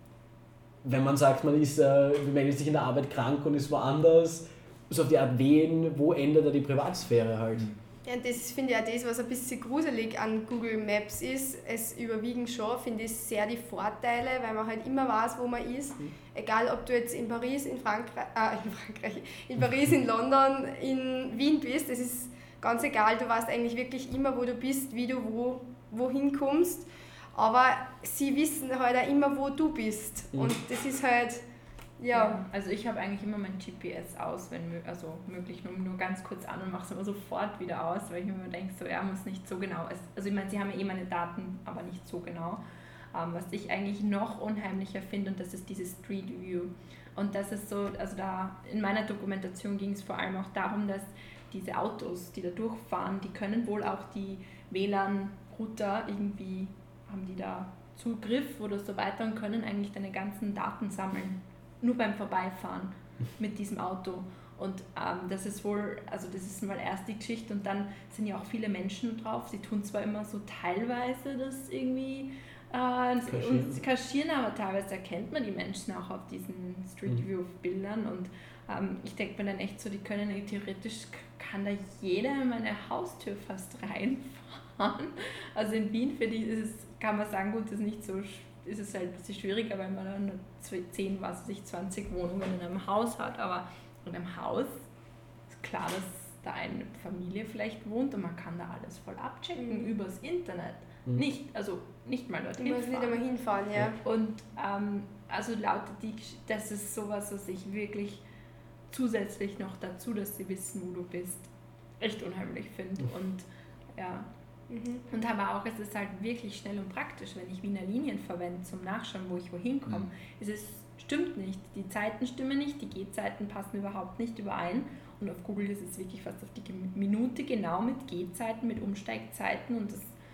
[SPEAKER 3] wenn man sagt, man ist, äh, meldet sich in der Arbeit krank und ist woanders, so auf die Art wen, wo ändert er die Privatsphäre halt?
[SPEAKER 5] Ja, das finde ich auch das, was ein bisschen gruselig an Google Maps ist. Es überwiegen schon, finde ich, sehr die Vorteile, weil man halt immer weiß, wo man ist. Mhm. Egal, ob du jetzt in Paris, in Frankreich, äh, in Frankreich, in Paris, in London, in Wien bist, es ist ganz egal, du weißt eigentlich wirklich immer, wo du bist, wie du wo, wohin kommst. Aber sie wissen halt auch immer, wo du bist. Mhm. Und das ist halt... Ja.
[SPEAKER 4] ja, also ich habe eigentlich immer mein G P S aus, wenn also möglich nur, nur ganz kurz an und mache es immer sofort wieder aus, weil ich mir immer denke, so, ja, muss nicht so genau. Also ich meine, sie haben ja eh meine Daten, aber nicht so genau. Ähm, was ich eigentlich noch unheimlicher finde, und das ist dieses Street View. Und das ist so, also da in meiner Dokumentation ging es vor allem auch darum, dass diese Autos, die da durchfahren, die können wohl auch die W L A N-Router irgendwie, haben die da Zugriff oder so weiter und können eigentlich deine ganzen Daten sammeln. Nur beim Vorbeifahren mit diesem Auto. Und ähm, das ist wohl, also das ist mal erst die Geschichte und dann sind ja auch viele Menschen drauf. Sie tun zwar immer so teilweise das irgendwie äh, kaschieren. Und kaschieren, aber teilweise erkennt man die Menschen auch auf diesen Street View Bildern und ähm, ich denke mir dann echt so, die können theoretisch, kann da jeder in meine Haustür fast reinfahren. Also in Wien für die ist es, kann man sagen, gut, das ist nicht so ist es halt ein bisschen schwieriger, weil man dann zehn, was weiß ich, zwanzig Wohnungen in einem Haus hat, aber in einem Haus ist klar, dass da eine Familie vielleicht wohnt und man kann da alles voll abchecken mhm. übers Internet. Mhm. Nicht, also nicht mal dorthin fahren. Du musst nicht einmal hinfahren, ja. Und ähm, also lautet die, das ist sowas, was ich wirklich zusätzlich noch dazu, dass sie wissen, wo du bist, echt unheimlich finde mhm. und ja. Mhm. Und aber auch, es ist halt wirklich schnell und praktisch, wenn ich Wiener Linien verwende zum Nachschauen, wo ich wohin komme. Mhm. Es ist, stimmt nicht, die Zeiten stimmen nicht, die Gehzeiten passen überhaupt nicht überein und auf Google ist es wirklich fast auf die Minute genau mit Gehzeiten, mit Umsteigzeiten und das, ich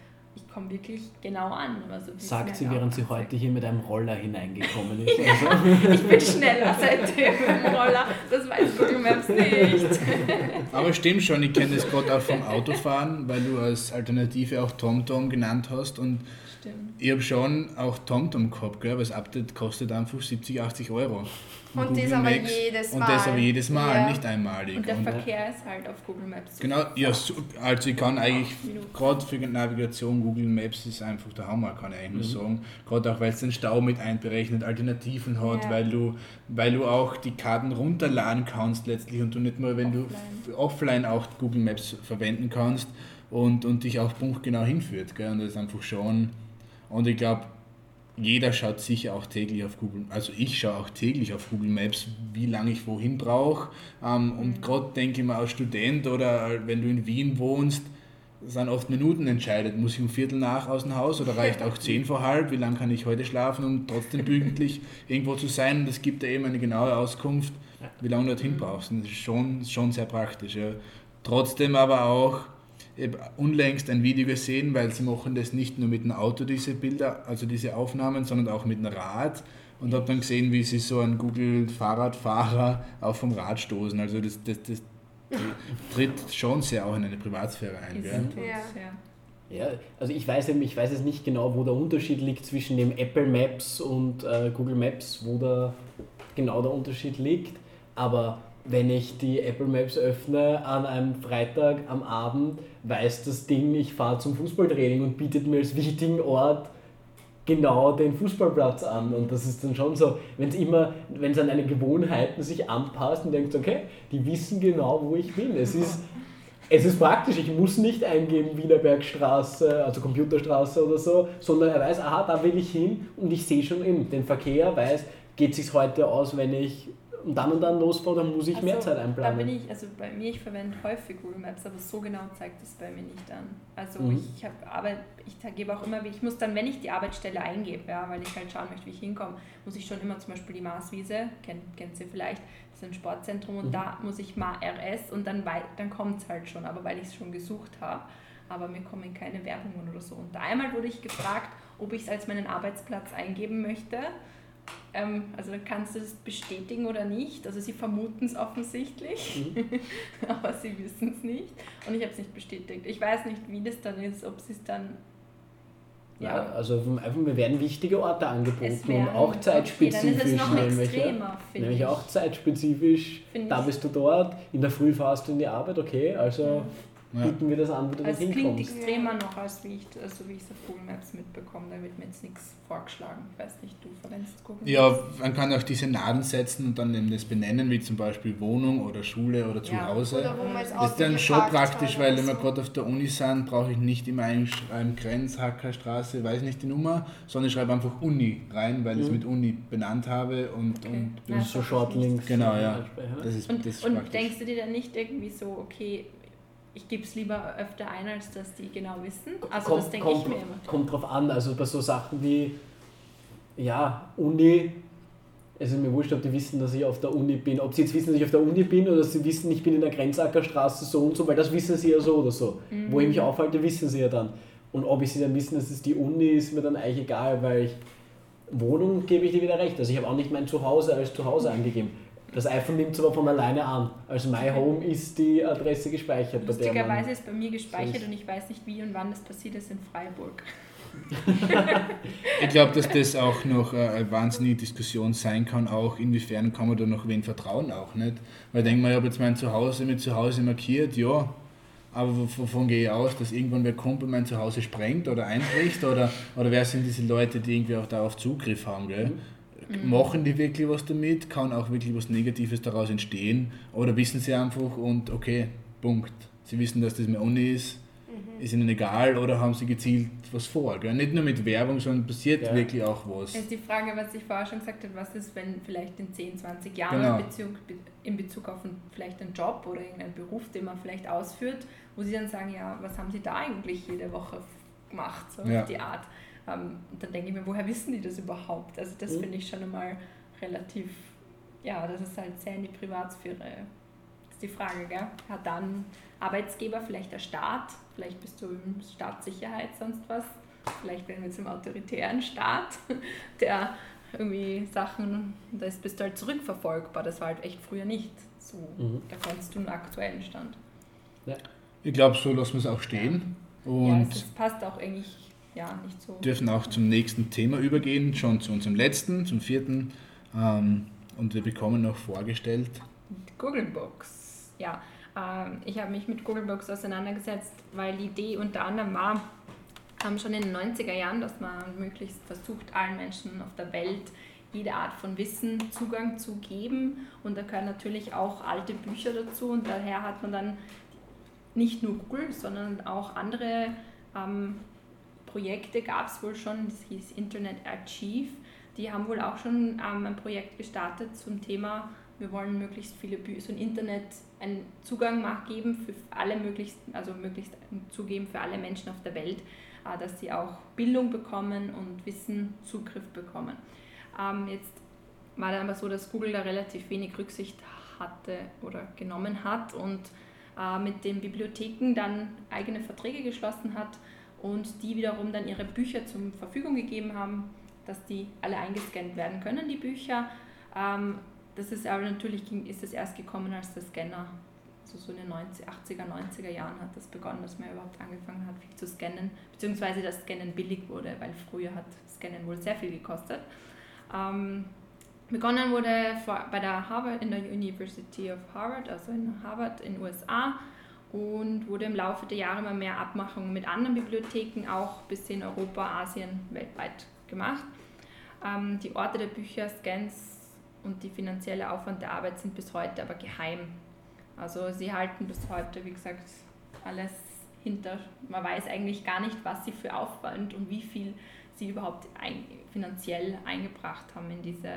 [SPEAKER 4] komme wirklich genau an. Also
[SPEAKER 3] sagt sie, während sie heute hier mit einem Roller hineingekommen ist. Also.
[SPEAKER 4] Ich bin schneller seitdem mit dem Roller, das weiß Google Maps nicht.
[SPEAKER 2] Aber stimmt schon, ich kenne das gerade auch vom Autofahren, weil du als Alternative auch TomTom genannt hast und
[SPEAKER 4] Stimmt.
[SPEAKER 2] ich habe schon auch TomTom gehabt, gell, weil das Update kostet einfach siebzig, achtzig Euro.
[SPEAKER 5] Und, und das aber Max, jedes Mal.
[SPEAKER 2] Und das aber jedes Mal, ja. nicht einmalig.
[SPEAKER 4] Und der und Verkehr ist halt auf Google Maps.
[SPEAKER 2] Genau, ja, also ich kann eigentlich, gerade für Navigation, Google Maps ist einfach der Hammer, kann ich eigentlich nur mhm. sagen. Gerade auch, weil es den Stau mit einberechnet, Alternativen hat, ja. weil, du, weil du auch die Karten runterladen kannst letztlich und du nicht nur, wenn offline. du offline auch Google Maps verwenden kannst und, und dich auch punktgenau hinführt. Gell? Und das ist einfach schon, und ich glaube, jeder schaut sicher auch täglich auf Google, also ich schaue auch täglich auf Google Maps, wie lange ich wohin brauche. Ähm, und mhm. gerade denke ich mal als Student oder wenn du in Wien wohnst, sind oft Minuten entscheidet. Muss ich um Viertel nach aus dem Haus oder reicht auch zehn vor halb? Wie lange kann ich heute schlafen, um trotzdem pünktlich irgendwo zu sein? Und das gibt ja eben eine genaue Auskunft, wie lange du dorthin brauchst. Und das ist schon, schon sehr praktisch. Ja. Trotzdem aber auch, ich habe unlängst ein Video gesehen, weil sie machen das nicht nur mit dem Auto, diese Bilder, also diese Aufnahmen, sondern auch mit einem Rad und habe dann gesehen, wie sie so einen Google-Fahrradfahrer auch vom Rad stoßen. Also das, das, das tritt schon sehr auch in eine Privatsphäre ein. Gell?
[SPEAKER 3] Ja. Ja, also ich weiß, ich weiß jetzt nicht genau, wo der Unterschied liegt zwischen dem Apple Maps und äh, Google Maps, wo da genau der Unterschied liegt, aber wenn ich die Apple Maps öffne an einem Freitag am Abend, weiß das Ding, ich fahre zum Fußballtraining und bietet mir als wichtigen Ort genau den Fußballplatz an. Und das ist dann schon so, wenn es immer, wenn es an eine Gewohnheiten sich anpasst und denkt, okay, die wissen genau, wo ich bin. Es ist, es ist praktisch, ich muss nicht eingeben Wienerbergstraße, also Computerstraße oder so, sondern er weiß, aha, da will ich hin und ich sehe schon eben den Verkehr, weiß, geht es sich heute aus, wenn ich und dann und dann losfahre, dann muss ich also, mehr Zeit einplanen.
[SPEAKER 4] Da bin ich, also bei mir, ich verwende häufig Google Maps, aber so genau zeigt es bei mir nicht an. Also mhm. ich habe Arbeit, ich gebe auch immer, ich muss dann, wenn ich die Arbeitsstelle eingebe, ja, weil ich halt schauen möchte, wie ich hinkomme, muss ich schon immer zum Beispiel die Marswiese, kennt, kennt sie vielleicht, das ist ein Sportzentrum und mhm. da muss ich M A R S und dann, dann kommt es halt schon, aber weil ich es schon gesucht habe, aber mir kommen keine Werbungen oder so. Und einmal wurde ich gefragt, ob ich es als meinen Arbeitsplatz eingeben möchte. Ähm, also dann kannst du das bestätigen oder nicht. Also sie vermuten es offensichtlich, mhm. aber sie wissen es nicht. Und ich habe es nicht bestätigt. Ich weiß nicht, wie das dann ist, ob sie es dann...
[SPEAKER 3] Ja, ja also einfach, mir werden wichtige Orte angeboten und auch zeitspezifisch.
[SPEAKER 4] Okay, dann ist es noch
[SPEAKER 3] nämlich,
[SPEAKER 4] extremer, finde
[SPEAKER 3] nämlich
[SPEAKER 4] ich.
[SPEAKER 3] auch zeitspezifisch, find da bist du dort, in der Früh fahrst du in die Arbeit, okay, also... Ja. Ja. Bieten wir das an, wo du
[SPEAKER 4] also
[SPEAKER 3] das hinkommst.
[SPEAKER 4] Es klingt extremer noch, als wie ich es also auf Google Maps mitbekomme. Da wird mir jetzt nichts vorgeschlagen. Ich weiß nicht, du verwendest Google Maps?
[SPEAKER 2] Ja, man kann auch diese Nadeln setzen und dann eben das benennen, wie zum Beispiel Wohnung oder Schule oder zu Hause.
[SPEAKER 5] Ja. Oder wo man das
[SPEAKER 2] ist dann schon praktisch, weil wenn wir gerade auf der Uni sind, brauche ich nicht immer einschreiben Grenzhackerstraße, weiß nicht die Nummer, sondern ich schreibe einfach Uni rein, weil ich es mhm. mit Uni benannt habe und,
[SPEAKER 4] okay.
[SPEAKER 2] und
[SPEAKER 3] ja, so Shortlinks.
[SPEAKER 2] Genau, ja. Das ist,
[SPEAKER 4] und
[SPEAKER 2] das ist
[SPEAKER 4] und denkst du dir dann nicht irgendwie so, okay, ich gebe es lieber öfter ein, als dass die genau wissen? Also
[SPEAKER 3] kommt,
[SPEAKER 4] das denke
[SPEAKER 3] kommt,
[SPEAKER 4] ich mir immer.
[SPEAKER 3] Kommt drauf an, also bei so Sachen wie ja, Uni, also mir wurscht, ob die wissen, dass ich auf der Uni bin, ob sie jetzt wissen, dass ich auf der Uni bin oder sie wissen, ich bin in der Grenzackerstraße so und so, weil das wissen sie ja so oder so. Mhm. Wo ich mich aufhalte, wissen sie ja dann. Und ob ich sie dann wissen, dass es die Uni ist, mir dann eigentlich egal, weil ich Wohnung gebe ich dir wieder recht. Also ich habe auch nicht mein Zuhause als Zuhause angegeben. Das iPhone nimmt es aber von alleine an. Als My Home ist die Adresse gespeichert.
[SPEAKER 4] Lustigerweise ist bei mir gespeichert und ich weiß nicht, wie und wann das passiert ist in Freiburg.
[SPEAKER 2] Ich glaube, dass das auch noch eine wahnsinnige Diskussion sein kann, auch inwiefern kann man da noch wen vertrauen auch nicht. Weil ich denke mal, ich habe jetzt mein Zuhause mit Zuhause markiert, ja, aber wovon gehe ich aus, dass irgendwann wer kommt und mein Zuhause sprengt oder einbricht oder, oder wer sind diese Leute, die irgendwie auch darauf Zugriff haben, gell? Mhm. Machen die wirklich was damit? Kann auch wirklich was Negatives daraus entstehen? Oder wissen sie einfach und okay, Punkt. Sie wissen, dass das mehr Uni ist, mhm. ist ihnen egal oder haben sie gezielt was vor? Gell? Nicht nur mit Werbung, sondern passiert ja. wirklich auch was.
[SPEAKER 4] Es ist die Frage, was ich vorher schon gesagt habe, was ist, wenn vielleicht in zehn, zwanzig Jahren
[SPEAKER 2] genau.
[SPEAKER 4] in, Bezug, in Bezug auf einen, vielleicht einen Job oder irgendeinen Beruf, den man vielleicht ausführt, wo sie dann sagen, ja, was haben sie da eigentlich jede Woche gemacht, so
[SPEAKER 2] ja.
[SPEAKER 4] auf die Art. Um, dann denke ich mir, woher wissen die das überhaupt? Also das mhm. finde ich schon einmal relativ, ja, das ist halt sehr in die Privatsphäre. Das ist die Frage, gell? Hat dann Arbeitsgeber, vielleicht der Staat, vielleicht bist du im Staatssicherheit, sonst was. Vielleicht werden wir zum autoritären Staat, der irgendwie Sachen, da bist du halt zurückverfolgbar. Das war halt echt früher nicht so. Mhm. Da kannst du einen aktuellen Stand.
[SPEAKER 2] Ja. Ich glaube, so lassen wir es auch stehen. Und
[SPEAKER 4] ja, es passt auch eigentlich ja, nicht so.
[SPEAKER 2] Dürfen auch zum nächsten Thema übergehen, schon zu unserem letzten, zum vierten. Ähm, und wir bekommen noch vorgestellt.
[SPEAKER 4] Google Books. Ja, ähm, ich habe mich mit Google Books auseinandergesetzt, weil die Idee unter anderem war, haben schon in den neunziger Jahren, dass man möglichst versucht, allen Menschen auf der Welt jede Art von Wissen Zugang zu geben. Und da gehören natürlich auch alte Bücher dazu. Und daher hat man dann nicht nur Google, sondern auch andere ähm, Projekte gab es wohl schon, das hieß Internet Archive. Die haben wohl auch schon ähm, ein Projekt gestartet zum Thema, wir wollen möglichst viele Bücher, so ein Internet einen Zugang geben für alle möglichst, also möglichst zugeben für alle Menschen auf der Welt, äh, dass sie auch Bildung bekommen und Wissen Zugriff bekommen. Ähm, jetzt war dann aber so, dass Google da relativ wenig Rücksicht hatte oder genommen hat und äh, mit den Bibliotheken dann eigene Verträge geschlossen hat und die wiederum dann ihre Bücher zur Verfügung gegeben haben, dass die alle eingescannt werden können, die Bücher. Ähm, das ist aber natürlich ist es erst gekommen, als der Scanner, also so in den achtziger, neunziger Jahren hat das begonnen, dass man überhaupt angefangen hat, viel zu scannen, beziehungsweise das Scannen billig wurde, weil früher hat Scannen wohl sehr viel gekostet. Ähm, begonnen wurde vor, bei der Harvard, in der University of Harvard, also in Harvard in den U S A, und wurde im Laufe der Jahre immer mehr Abmachungen mit anderen Bibliotheken, auch bis in Europa, Asien, weltweit gemacht. Ähm, die Orte der Bücher, Scans und die finanzielle Aufwand der Arbeit sind bis heute aber geheim. Also sie halten bis heute, wie gesagt, alles hinter. Man weiß eigentlich gar nicht, was sie für Aufwand und wie viel sie überhaupt ein, finanziell eingebracht haben in diese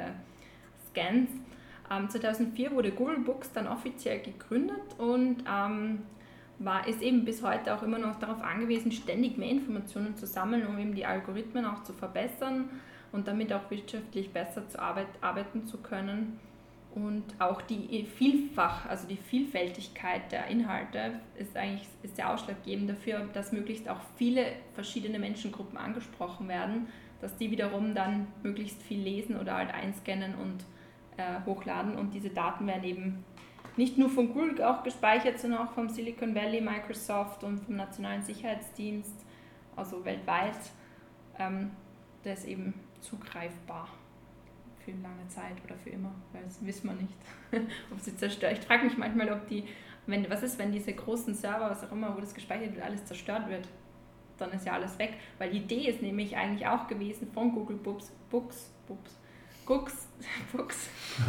[SPEAKER 4] Scans. Ähm, zweitausendvier wurde Google Books dann offiziell gegründet und ähm, war, ist eben bis heute auch immer noch darauf angewiesen, ständig mehr Informationen zu sammeln, um eben die Algorithmen auch zu verbessern und damit auch wirtschaftlich besser zu arbeit, arbeiten zu können. Und auch die Vielfach, also die Vielfältigkeit der Inhalte ist eigentlich ist sehr ausschlaggebend dafür, dass möglichst auch viele verschiedene Menschengruppen angesprochen werden, dass die wiederum dann möglichst viel lesen oder halt einscannen und äh, hochladen. Und diese Daten werden eben nicht nur von Google auch gespeichert, sondern auch vom Silicon Valley, Microsoft und vom Nationalen Sicherheitsdienst, also weltweit. Ähm, der ist eben zugreifbar für lange Zeit oder für immer, weil das wissen wir nicht, ob sie zerstört. Ich frage mich manchmal, ob die, wenn, was ist, wenn diese großen Server, was auch immer, wo das gespeichert wird, alles zerstört wird, dann ist ja alles weg, weil die Idee ist nämlich eigentlich auch gewesen von Google Books, Books, Books, Books, Books,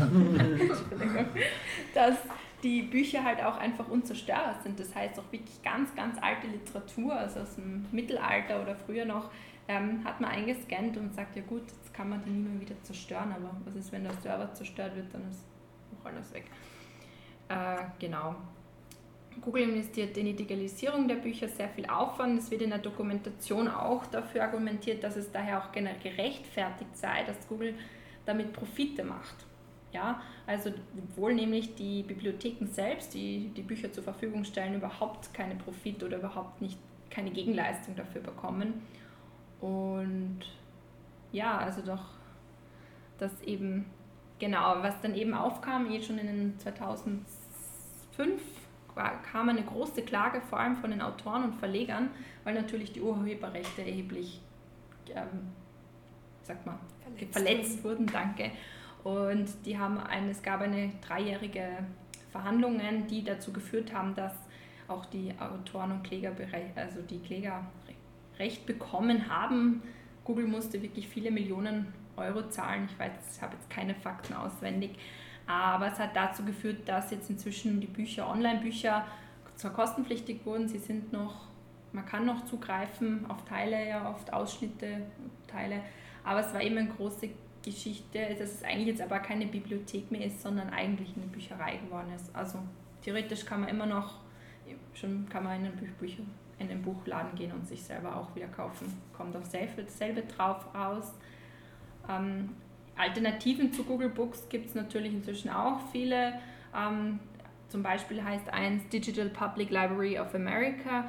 [SPEAKER 4] dass die Bücher halt auch einfach unzerstörbar sind. Das heißt auch wirklich ganz, ganz alte Literatur, also aus dem Mittelalter oder früher noch, ähm, hat man eingescannt und sagt, ja gut, jetzt kann man die nie mehr wieder zerstören, aber was ist, wenn der Server zerstört wird, dann ist auch alles weg. Äh, genau. Google investiert in die Digitalisierung der Bücher sehr viel Aufwand. Es wird in der Dokumentation auch dafür argumentiert, dass es daher auch gerechtfertigt sei, dass Google damit Profite macht. Ja, also obwohl nämlich die Bibliotheken selbst, die die Bücher zur Verfügung stellen, überhaupt keine Profit oder überhaupt nicht keine Gegenleistung dafür bekommen. Und ja, also doch, das eben, genau, was dann eben aufkam, eh schon in den zweitausendfünf, war, kam eine große Klage, vor allem von den Autoren und Verlegern, weil natürlich die Urheberrechte erheblich, ähm, sag mal, verletzt, verletzt wurden, danke. Und die haben ein, es gab eine dreijährige Verhandlungen, die dazu geführt haben, dass auch die Autoren und Kläger, also die Kläger Recht bekommen haben. Google musste wirklich viele Millionen Euro zahlen. Ich weiß, ich habe jetzt keine Fakten auswendig, aber es hat dazu geführt, dass jetzt inzwischen die Bücher, Online-Bücher, zwar kostenpflichtig wurden, sie sind noch, man kann noch zugreifen auf Teile, ja, oft Ausschnitte, Teile, aber es war eben eine große Geschichte, dass es eigentlich jetzt aber keine Bibliothek mehr ist, sondern eigentlich eine Bücherei geworden ist. Also theoretisch kann man immer noch, schon kann man in den Büchern in den Buchladen gehen und sich selber auch wieder kaufen. Kommt auf selbe, selbe drauf raus. Ähm, Alternativen zu Google Books gibt es natürlich inzwischen auch viele. Ähm, zum Beispiel heißt eins Digital Public Library of America.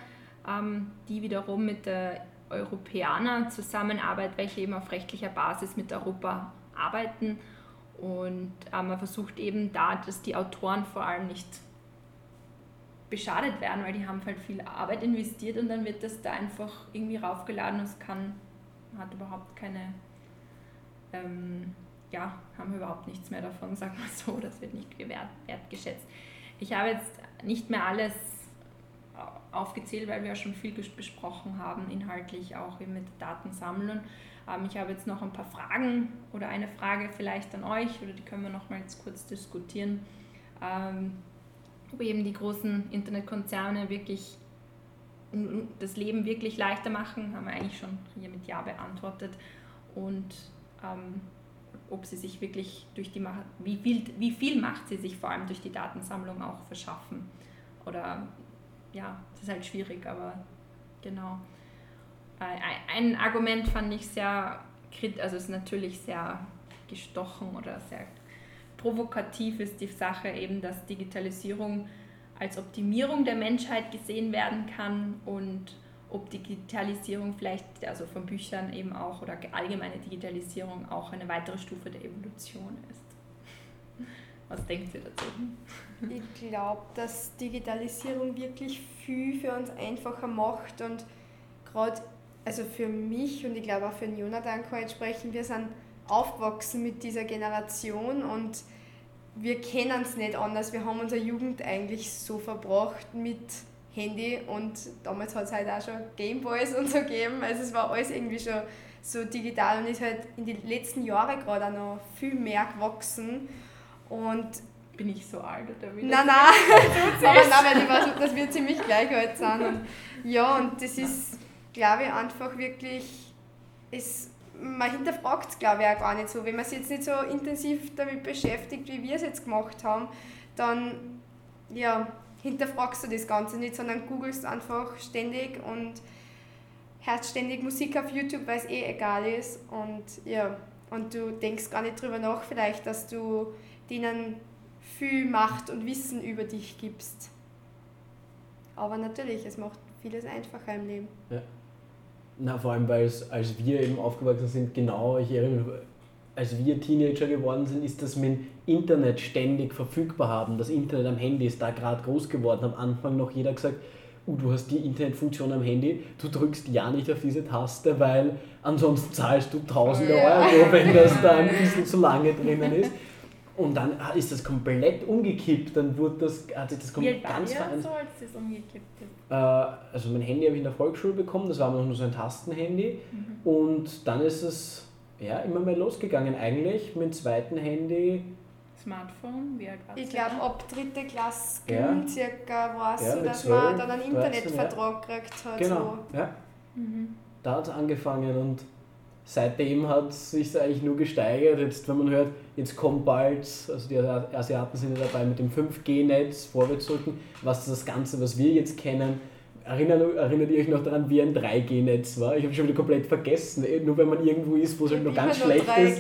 [SPEAKER 4] ähm, die wiederum mit der Europäer zusammenarbeitet, welche eben auf rechtlicher Basis mit Europa arbeiten. Und äh, man versucht eben da, dass die Autoren vor allem nicht beschadet werden, weil die haben halt viel Arbeit investiert und dann wird das da einfach irgendwie raufgeladen und es kann, hat überhaupt keine, ähm, ja, haben überhaupt nichts mehr davon, sagen wir so, das wird nicht gewert, wertgeschätzt. Ich habe jetzt nicht mehr alles aufgezählt, weil wir ja schon viel besprochen haben, inhaltlich auch eben mit Datensammlung. Ähm, ich habe jetzt noch ein paar Fragen oder eine Frage vielleicht an euch, oder die können wir noch mal jetzt kurz diskutieren. Ähm, ob eben die großen Internetkonzerne wirklich das Leben wirklich leichter machen, haben wir eigentlich schon hier mit Ja beantwortet. Und ähm, ob sie sich wirklich durch die Macht, wie viel, wie viel Macht sie sich vor allem durch die Datensammlung auch verschaffen. Oder ja, das ist halt schwierig, aber genau. Ein Argument fand ich sehr kritisch, also es ist natürlich sehr gestochen oder sehr provokativ ist die Sache eben, dass Digitalisierung als Optimierung der Menschheit gesehen werden kann und ob Digitalisierung vielleicht, also von Büchern eben auch, oder allgemeine Digitalisierung auch eine weitere Stufe der Evolution ist. Was denkt ihr dazu?
[SPEAKER 5] Ich glaube, dass Digitalisierung wirklich viel für uns einfacher macht und gerade, also für mich und ich glaube auch für den Jonathan kann ich sprechen, wir sind aufgewachsen mit dieser Generation und wir kennen es nicht anders. Wir haben unsere Jugend eigentlich so verbracht mit Handy und damals hat es halt auch schon Gameboys und so gegeben. Also es war alles irgendwie schon so digital und ist halt in den letzten Jahren gerade auch noch viel mehr gewachsen. Und
[SPEAKER 4] bin ich so alt oder wie?
[SPEAKER 5] Nein, nein, aber nein, weil ich weiß, dass wir ziemlich gleich alt sind. Und ja, und das ist, glaube ich, einfach wirklich, es, man hinterfragt es, glaube ich, auch gar nicht so. Wenn man sich jetzt nicht so intensiv damit beschäftigt, wie wir es jetzt gemacht haben, dann ja, hinterfragst du das Ganze nicht, sondern googelst einfach ständig und hörst ständig Musik auf YouTube, weil es eh egal ist. Und ja, und du denkst gar nicht drüber nach, vielleicht, dass du denen viel Macht und Wissen über dich gibst. Aber natürlich, es macht vieles einfacher im Leben.
[SPEAKER 3] Ja. Na, vor allem, weil es, als wir eben aufgewachsen sind, genau, ich erinnere, als wir Teenager geworden sind, ist das mit dem Internet ständig verfügbar haben. Das Internet am Handy ist da gerade groß geworden. Am Anfang noch jeder gesagt, uh, du hast die Internetfunktion am Handy, du drückst ja nicht auf diese Taste, weil ansonsten zahlst du tausende
[SPEAKER 5] ja.
[SPEAKER 3] Euro, wenn das da ein bisschen zu lange drinnen ist. Und dann ist das komplett umgekippt, dann wurde das, hat sich das komplett ganz verändert.
[SPEAKER 4] So, als das umgekippt ist?
[SPEAKER 3] Äh, also mein Handy habe ich in der Volksschule bekommen, das war noch nur so ein Tastenhandy. Mhm. Und dann ist es ja, immer mehr losgegangen eigentlich mit dem zweiten Handy.
[SPEAKER 4] Smartphone, wie alt war
[SPEAKER 5] Ich glaube, ab dritte Klasse
[SPEAKER 3] ja.
[SPEAKER 5] circa war es
[SPEAKER 3] ja,
[SPEAKER 5] so, dass
[SPEAKER 3] zwölf,
[SPEAKER 5] man dann einen Internetvertrag
[SPEAKER 3] ja.
[SPEAKER 5] gekriegt hat.
[SPEAKER 3] Genau,
[SPEAKER 5] so.
[SPEAKER 3] ja.
[SPEAKER 4] Mhm.
[SPEAKER 3] Da hat es angefangen und seitdem hat es sich eigentlich nur gesteigert. Jetzt, wenn man hört, jetzt kommt bald, also die Asiaten sind ja dabei mit dem fünf G Netz vorwärts rücken, was das Ganze, was wir jetzt kennen, erinnert, erinnert ihr euch noch daran, wie ein drei G Netz war? Ich habe schon wieder komplett vergessen, nur wenn man irgendwo ist, wo es halt noch ganz schlecht ist.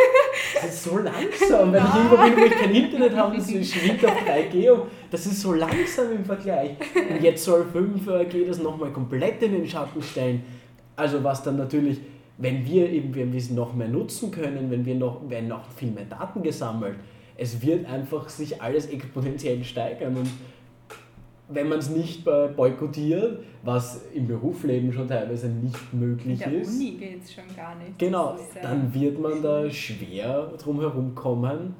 [SPEAKER 3] Das ist so langsam, wenn ich irgendwo bin, wo ich kein Internet habe, das schwingt auf drei G um. Das ist so langsam im Vergleich. Und jetzt soll fünf G das nochmal komplett in den Schatten stellen. Also was dann natürlich, wenn wir eben wenn wir es noch mehr nutzen können, wenn wir noch, werden noch viel mehr Daten gesammelt, es wird einfach sich alles exponentiell steigern. Und wenn man es nicht boykottiert, was im Berufsleben schon teilweise nicht möglich ist.
[SPEAKER 4] In der ist, Uni geht es schon gar nicht.
[SPEAKER 3] Genau, dann wird man da schwer drum herum kommen,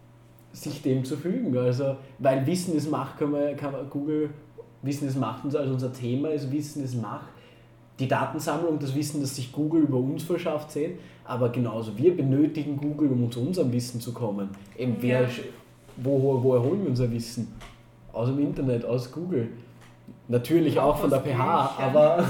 [SPEAKER 3] sich dem zu fügen. Also, weil Wissen ist Macht, kann man, kann man Google, Wissen ist Macht, also unser Thema ist Wissen ist Macht. Die Datensammlung, das Wissen, das sich Google über uns verschafft, sehen, aber genauso, wir benötigen Google, um zu unserem Wissen zu kommen. Eben, wer, ja. wo, wo erholen wir unser Wissen? Aus dem Internet, aus Google. Natürlich auch, auch von der P H, Bücher. aber...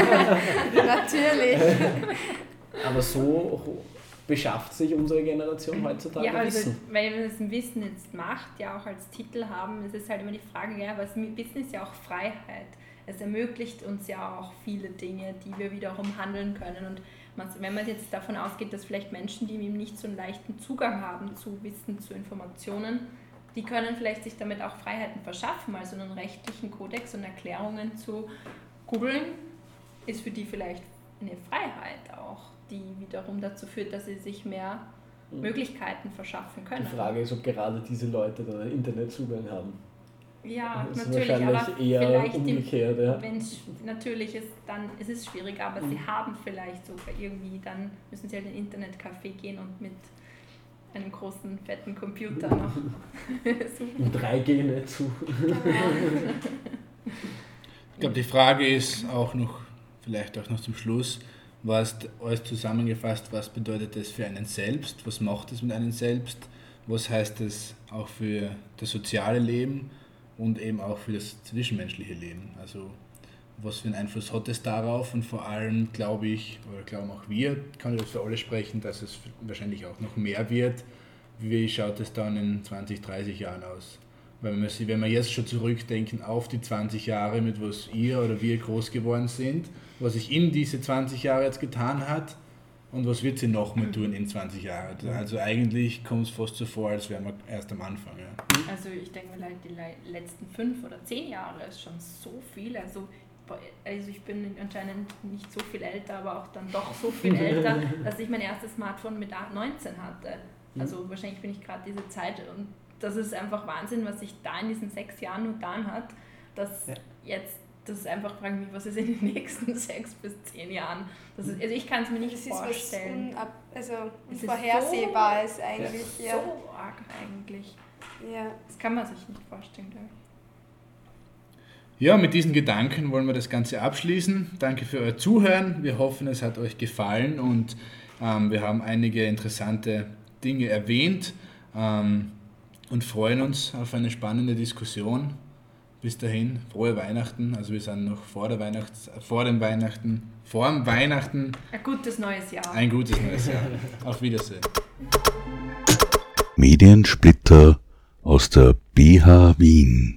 [SPEAKER 5] Natürlich.
[SPEAKER 3] aber so beschafft sich unsere Generation heutzutage
[SPEAKER 4] ja, also,
[SPEAKER 3] Wissen.
[SPEAKER 4] Weil wir das Wissen jetzt macht, ja auch als Titel haben, es ist halt immer die Frage, ja, was Wissen ist ja auch Freiheit. Es ermöglicht uns ja auch viele Dinge, die wir wiederum handeln können. Und man, wenn man jetzt davon ausgeht, dass vielleicht Menschen, die eben nicht so einen leichten Zugang haben zu Wissen, zu Informationen, die können vielleicht sich damit auch Freiheiten verschaffen, also einen rechtlichen Kodex und Erklärungen zu googeln ist für die vielleicht eine Freiheit auch, die wiederum dazu führt, dass sie sich mehr mhm. Möglichkeiten verschaffen können.
[SPEAKER 3] Die Frage ist, ob gerade diese Leute dann einen Internetzugang haben.
[SPEAKER 4] Ja,
[SPEAKER 3] das
[SPEAKER 4] natürlich,
[SPEAKER 3] ist wahrscheinlich
[SPEAKER 4] aber
[SPEAKER 3] eher
[SPEAKER 4] vielleicht
[SPEAKER 3] umgekehrt. Ja.
[SPEAKER 4] Wenn es natürlich ist, dann ist es schwierig, aber mhm. sie haben vielleicht sogar irgendwie, dann müssen sie halt in ein Internetcafé gehen und mit einem großen, fetten Computer noch
[SPEAKER 3] suchen. Ein drei G Netz suchen.
[SPEAKER 2] Ich glaube, die Frage ist auch noch, vielleicht auch noch zum Schluss, was alles zusammengefasst, was bedeutet das für einen selbst, was macht es mit einem selbst, was heißt das auch für das soziale Leben und eben auch für das zwischenmenschliche Leben. Also was für einen Einfluss hat es darauf und vor allem glaube ich, oder glauben auch wir, kann ich das für alle sprechen, dass es wahrscheinlich auch noch mehr wird. Wie schaut es dann in zwanzig, dreißig Jahren aus? Weil wenn wir, wenn wir jetzt schon zurückdenken auf die zwanzig Jahre, mit was ihr oder wir groß geworden sind, was sich in diese zwanzig Jahre jetzt getan hat und was wird sie noch mehr tun in zwanzig Jahren. Also eigentlich kommt es fast so vor, als wären wir erst am Anfang. Ja.
[SPEAKER 4] Also ich denke mir, die letzten fünf oder zehn Jahre ist schon so viel. Also, also ich bin anscheinend nicht so viel älter, aber auch dann doch so viel älter, dass ich mein erstes Smartphone mit neunzehn hatte. Also wahrscheinlich bin ich gerade diese Zeit und das ist einfach Wahnsinn, was sich da in diesen sechs Jahren nur getan hat, dass ja. jetzt, das ist einfach, fragen mich, was ist in den nächsten sechs bis zehn Jahren? Das ist, also ich kann es mir nicht das vorstellen.
[SPEAKER 5] Ist was unab, also unvorhersehbar ist eigentlich.
[SPEAKER 4] Das ist
[SPEAKER 5] ja.
[SPEAKER 4] so arg eigentlich.
[SPEAKER 5] Ja.
[SPEAKER 4] Das kann man sich nicht vorstellen, glaube ich.
[SPEAKER 2] Ja, mit diesen Gedanken wollen wir das Ganze abschließen. Danke für euer Zuhören. Wir hoffen, es hat euch gefallen und ähm, wir haben einige interessante Dinge erwähnt ähm, und freuen uns auf eine spannende Diskussion. Bis dahin, frohe Weihnachten. Also wir sind noch vor der Weihnachts-, vor dem Weihnachten, vor dem Weihnachten.
[SPEAKER 4] Ein gutes neues Jahr.
[SPEAKER 2] Ein gutes neues Jahr. Auf Wiedersehen.
[SPEAKER 1] Mediensplitter aus der B H Wien.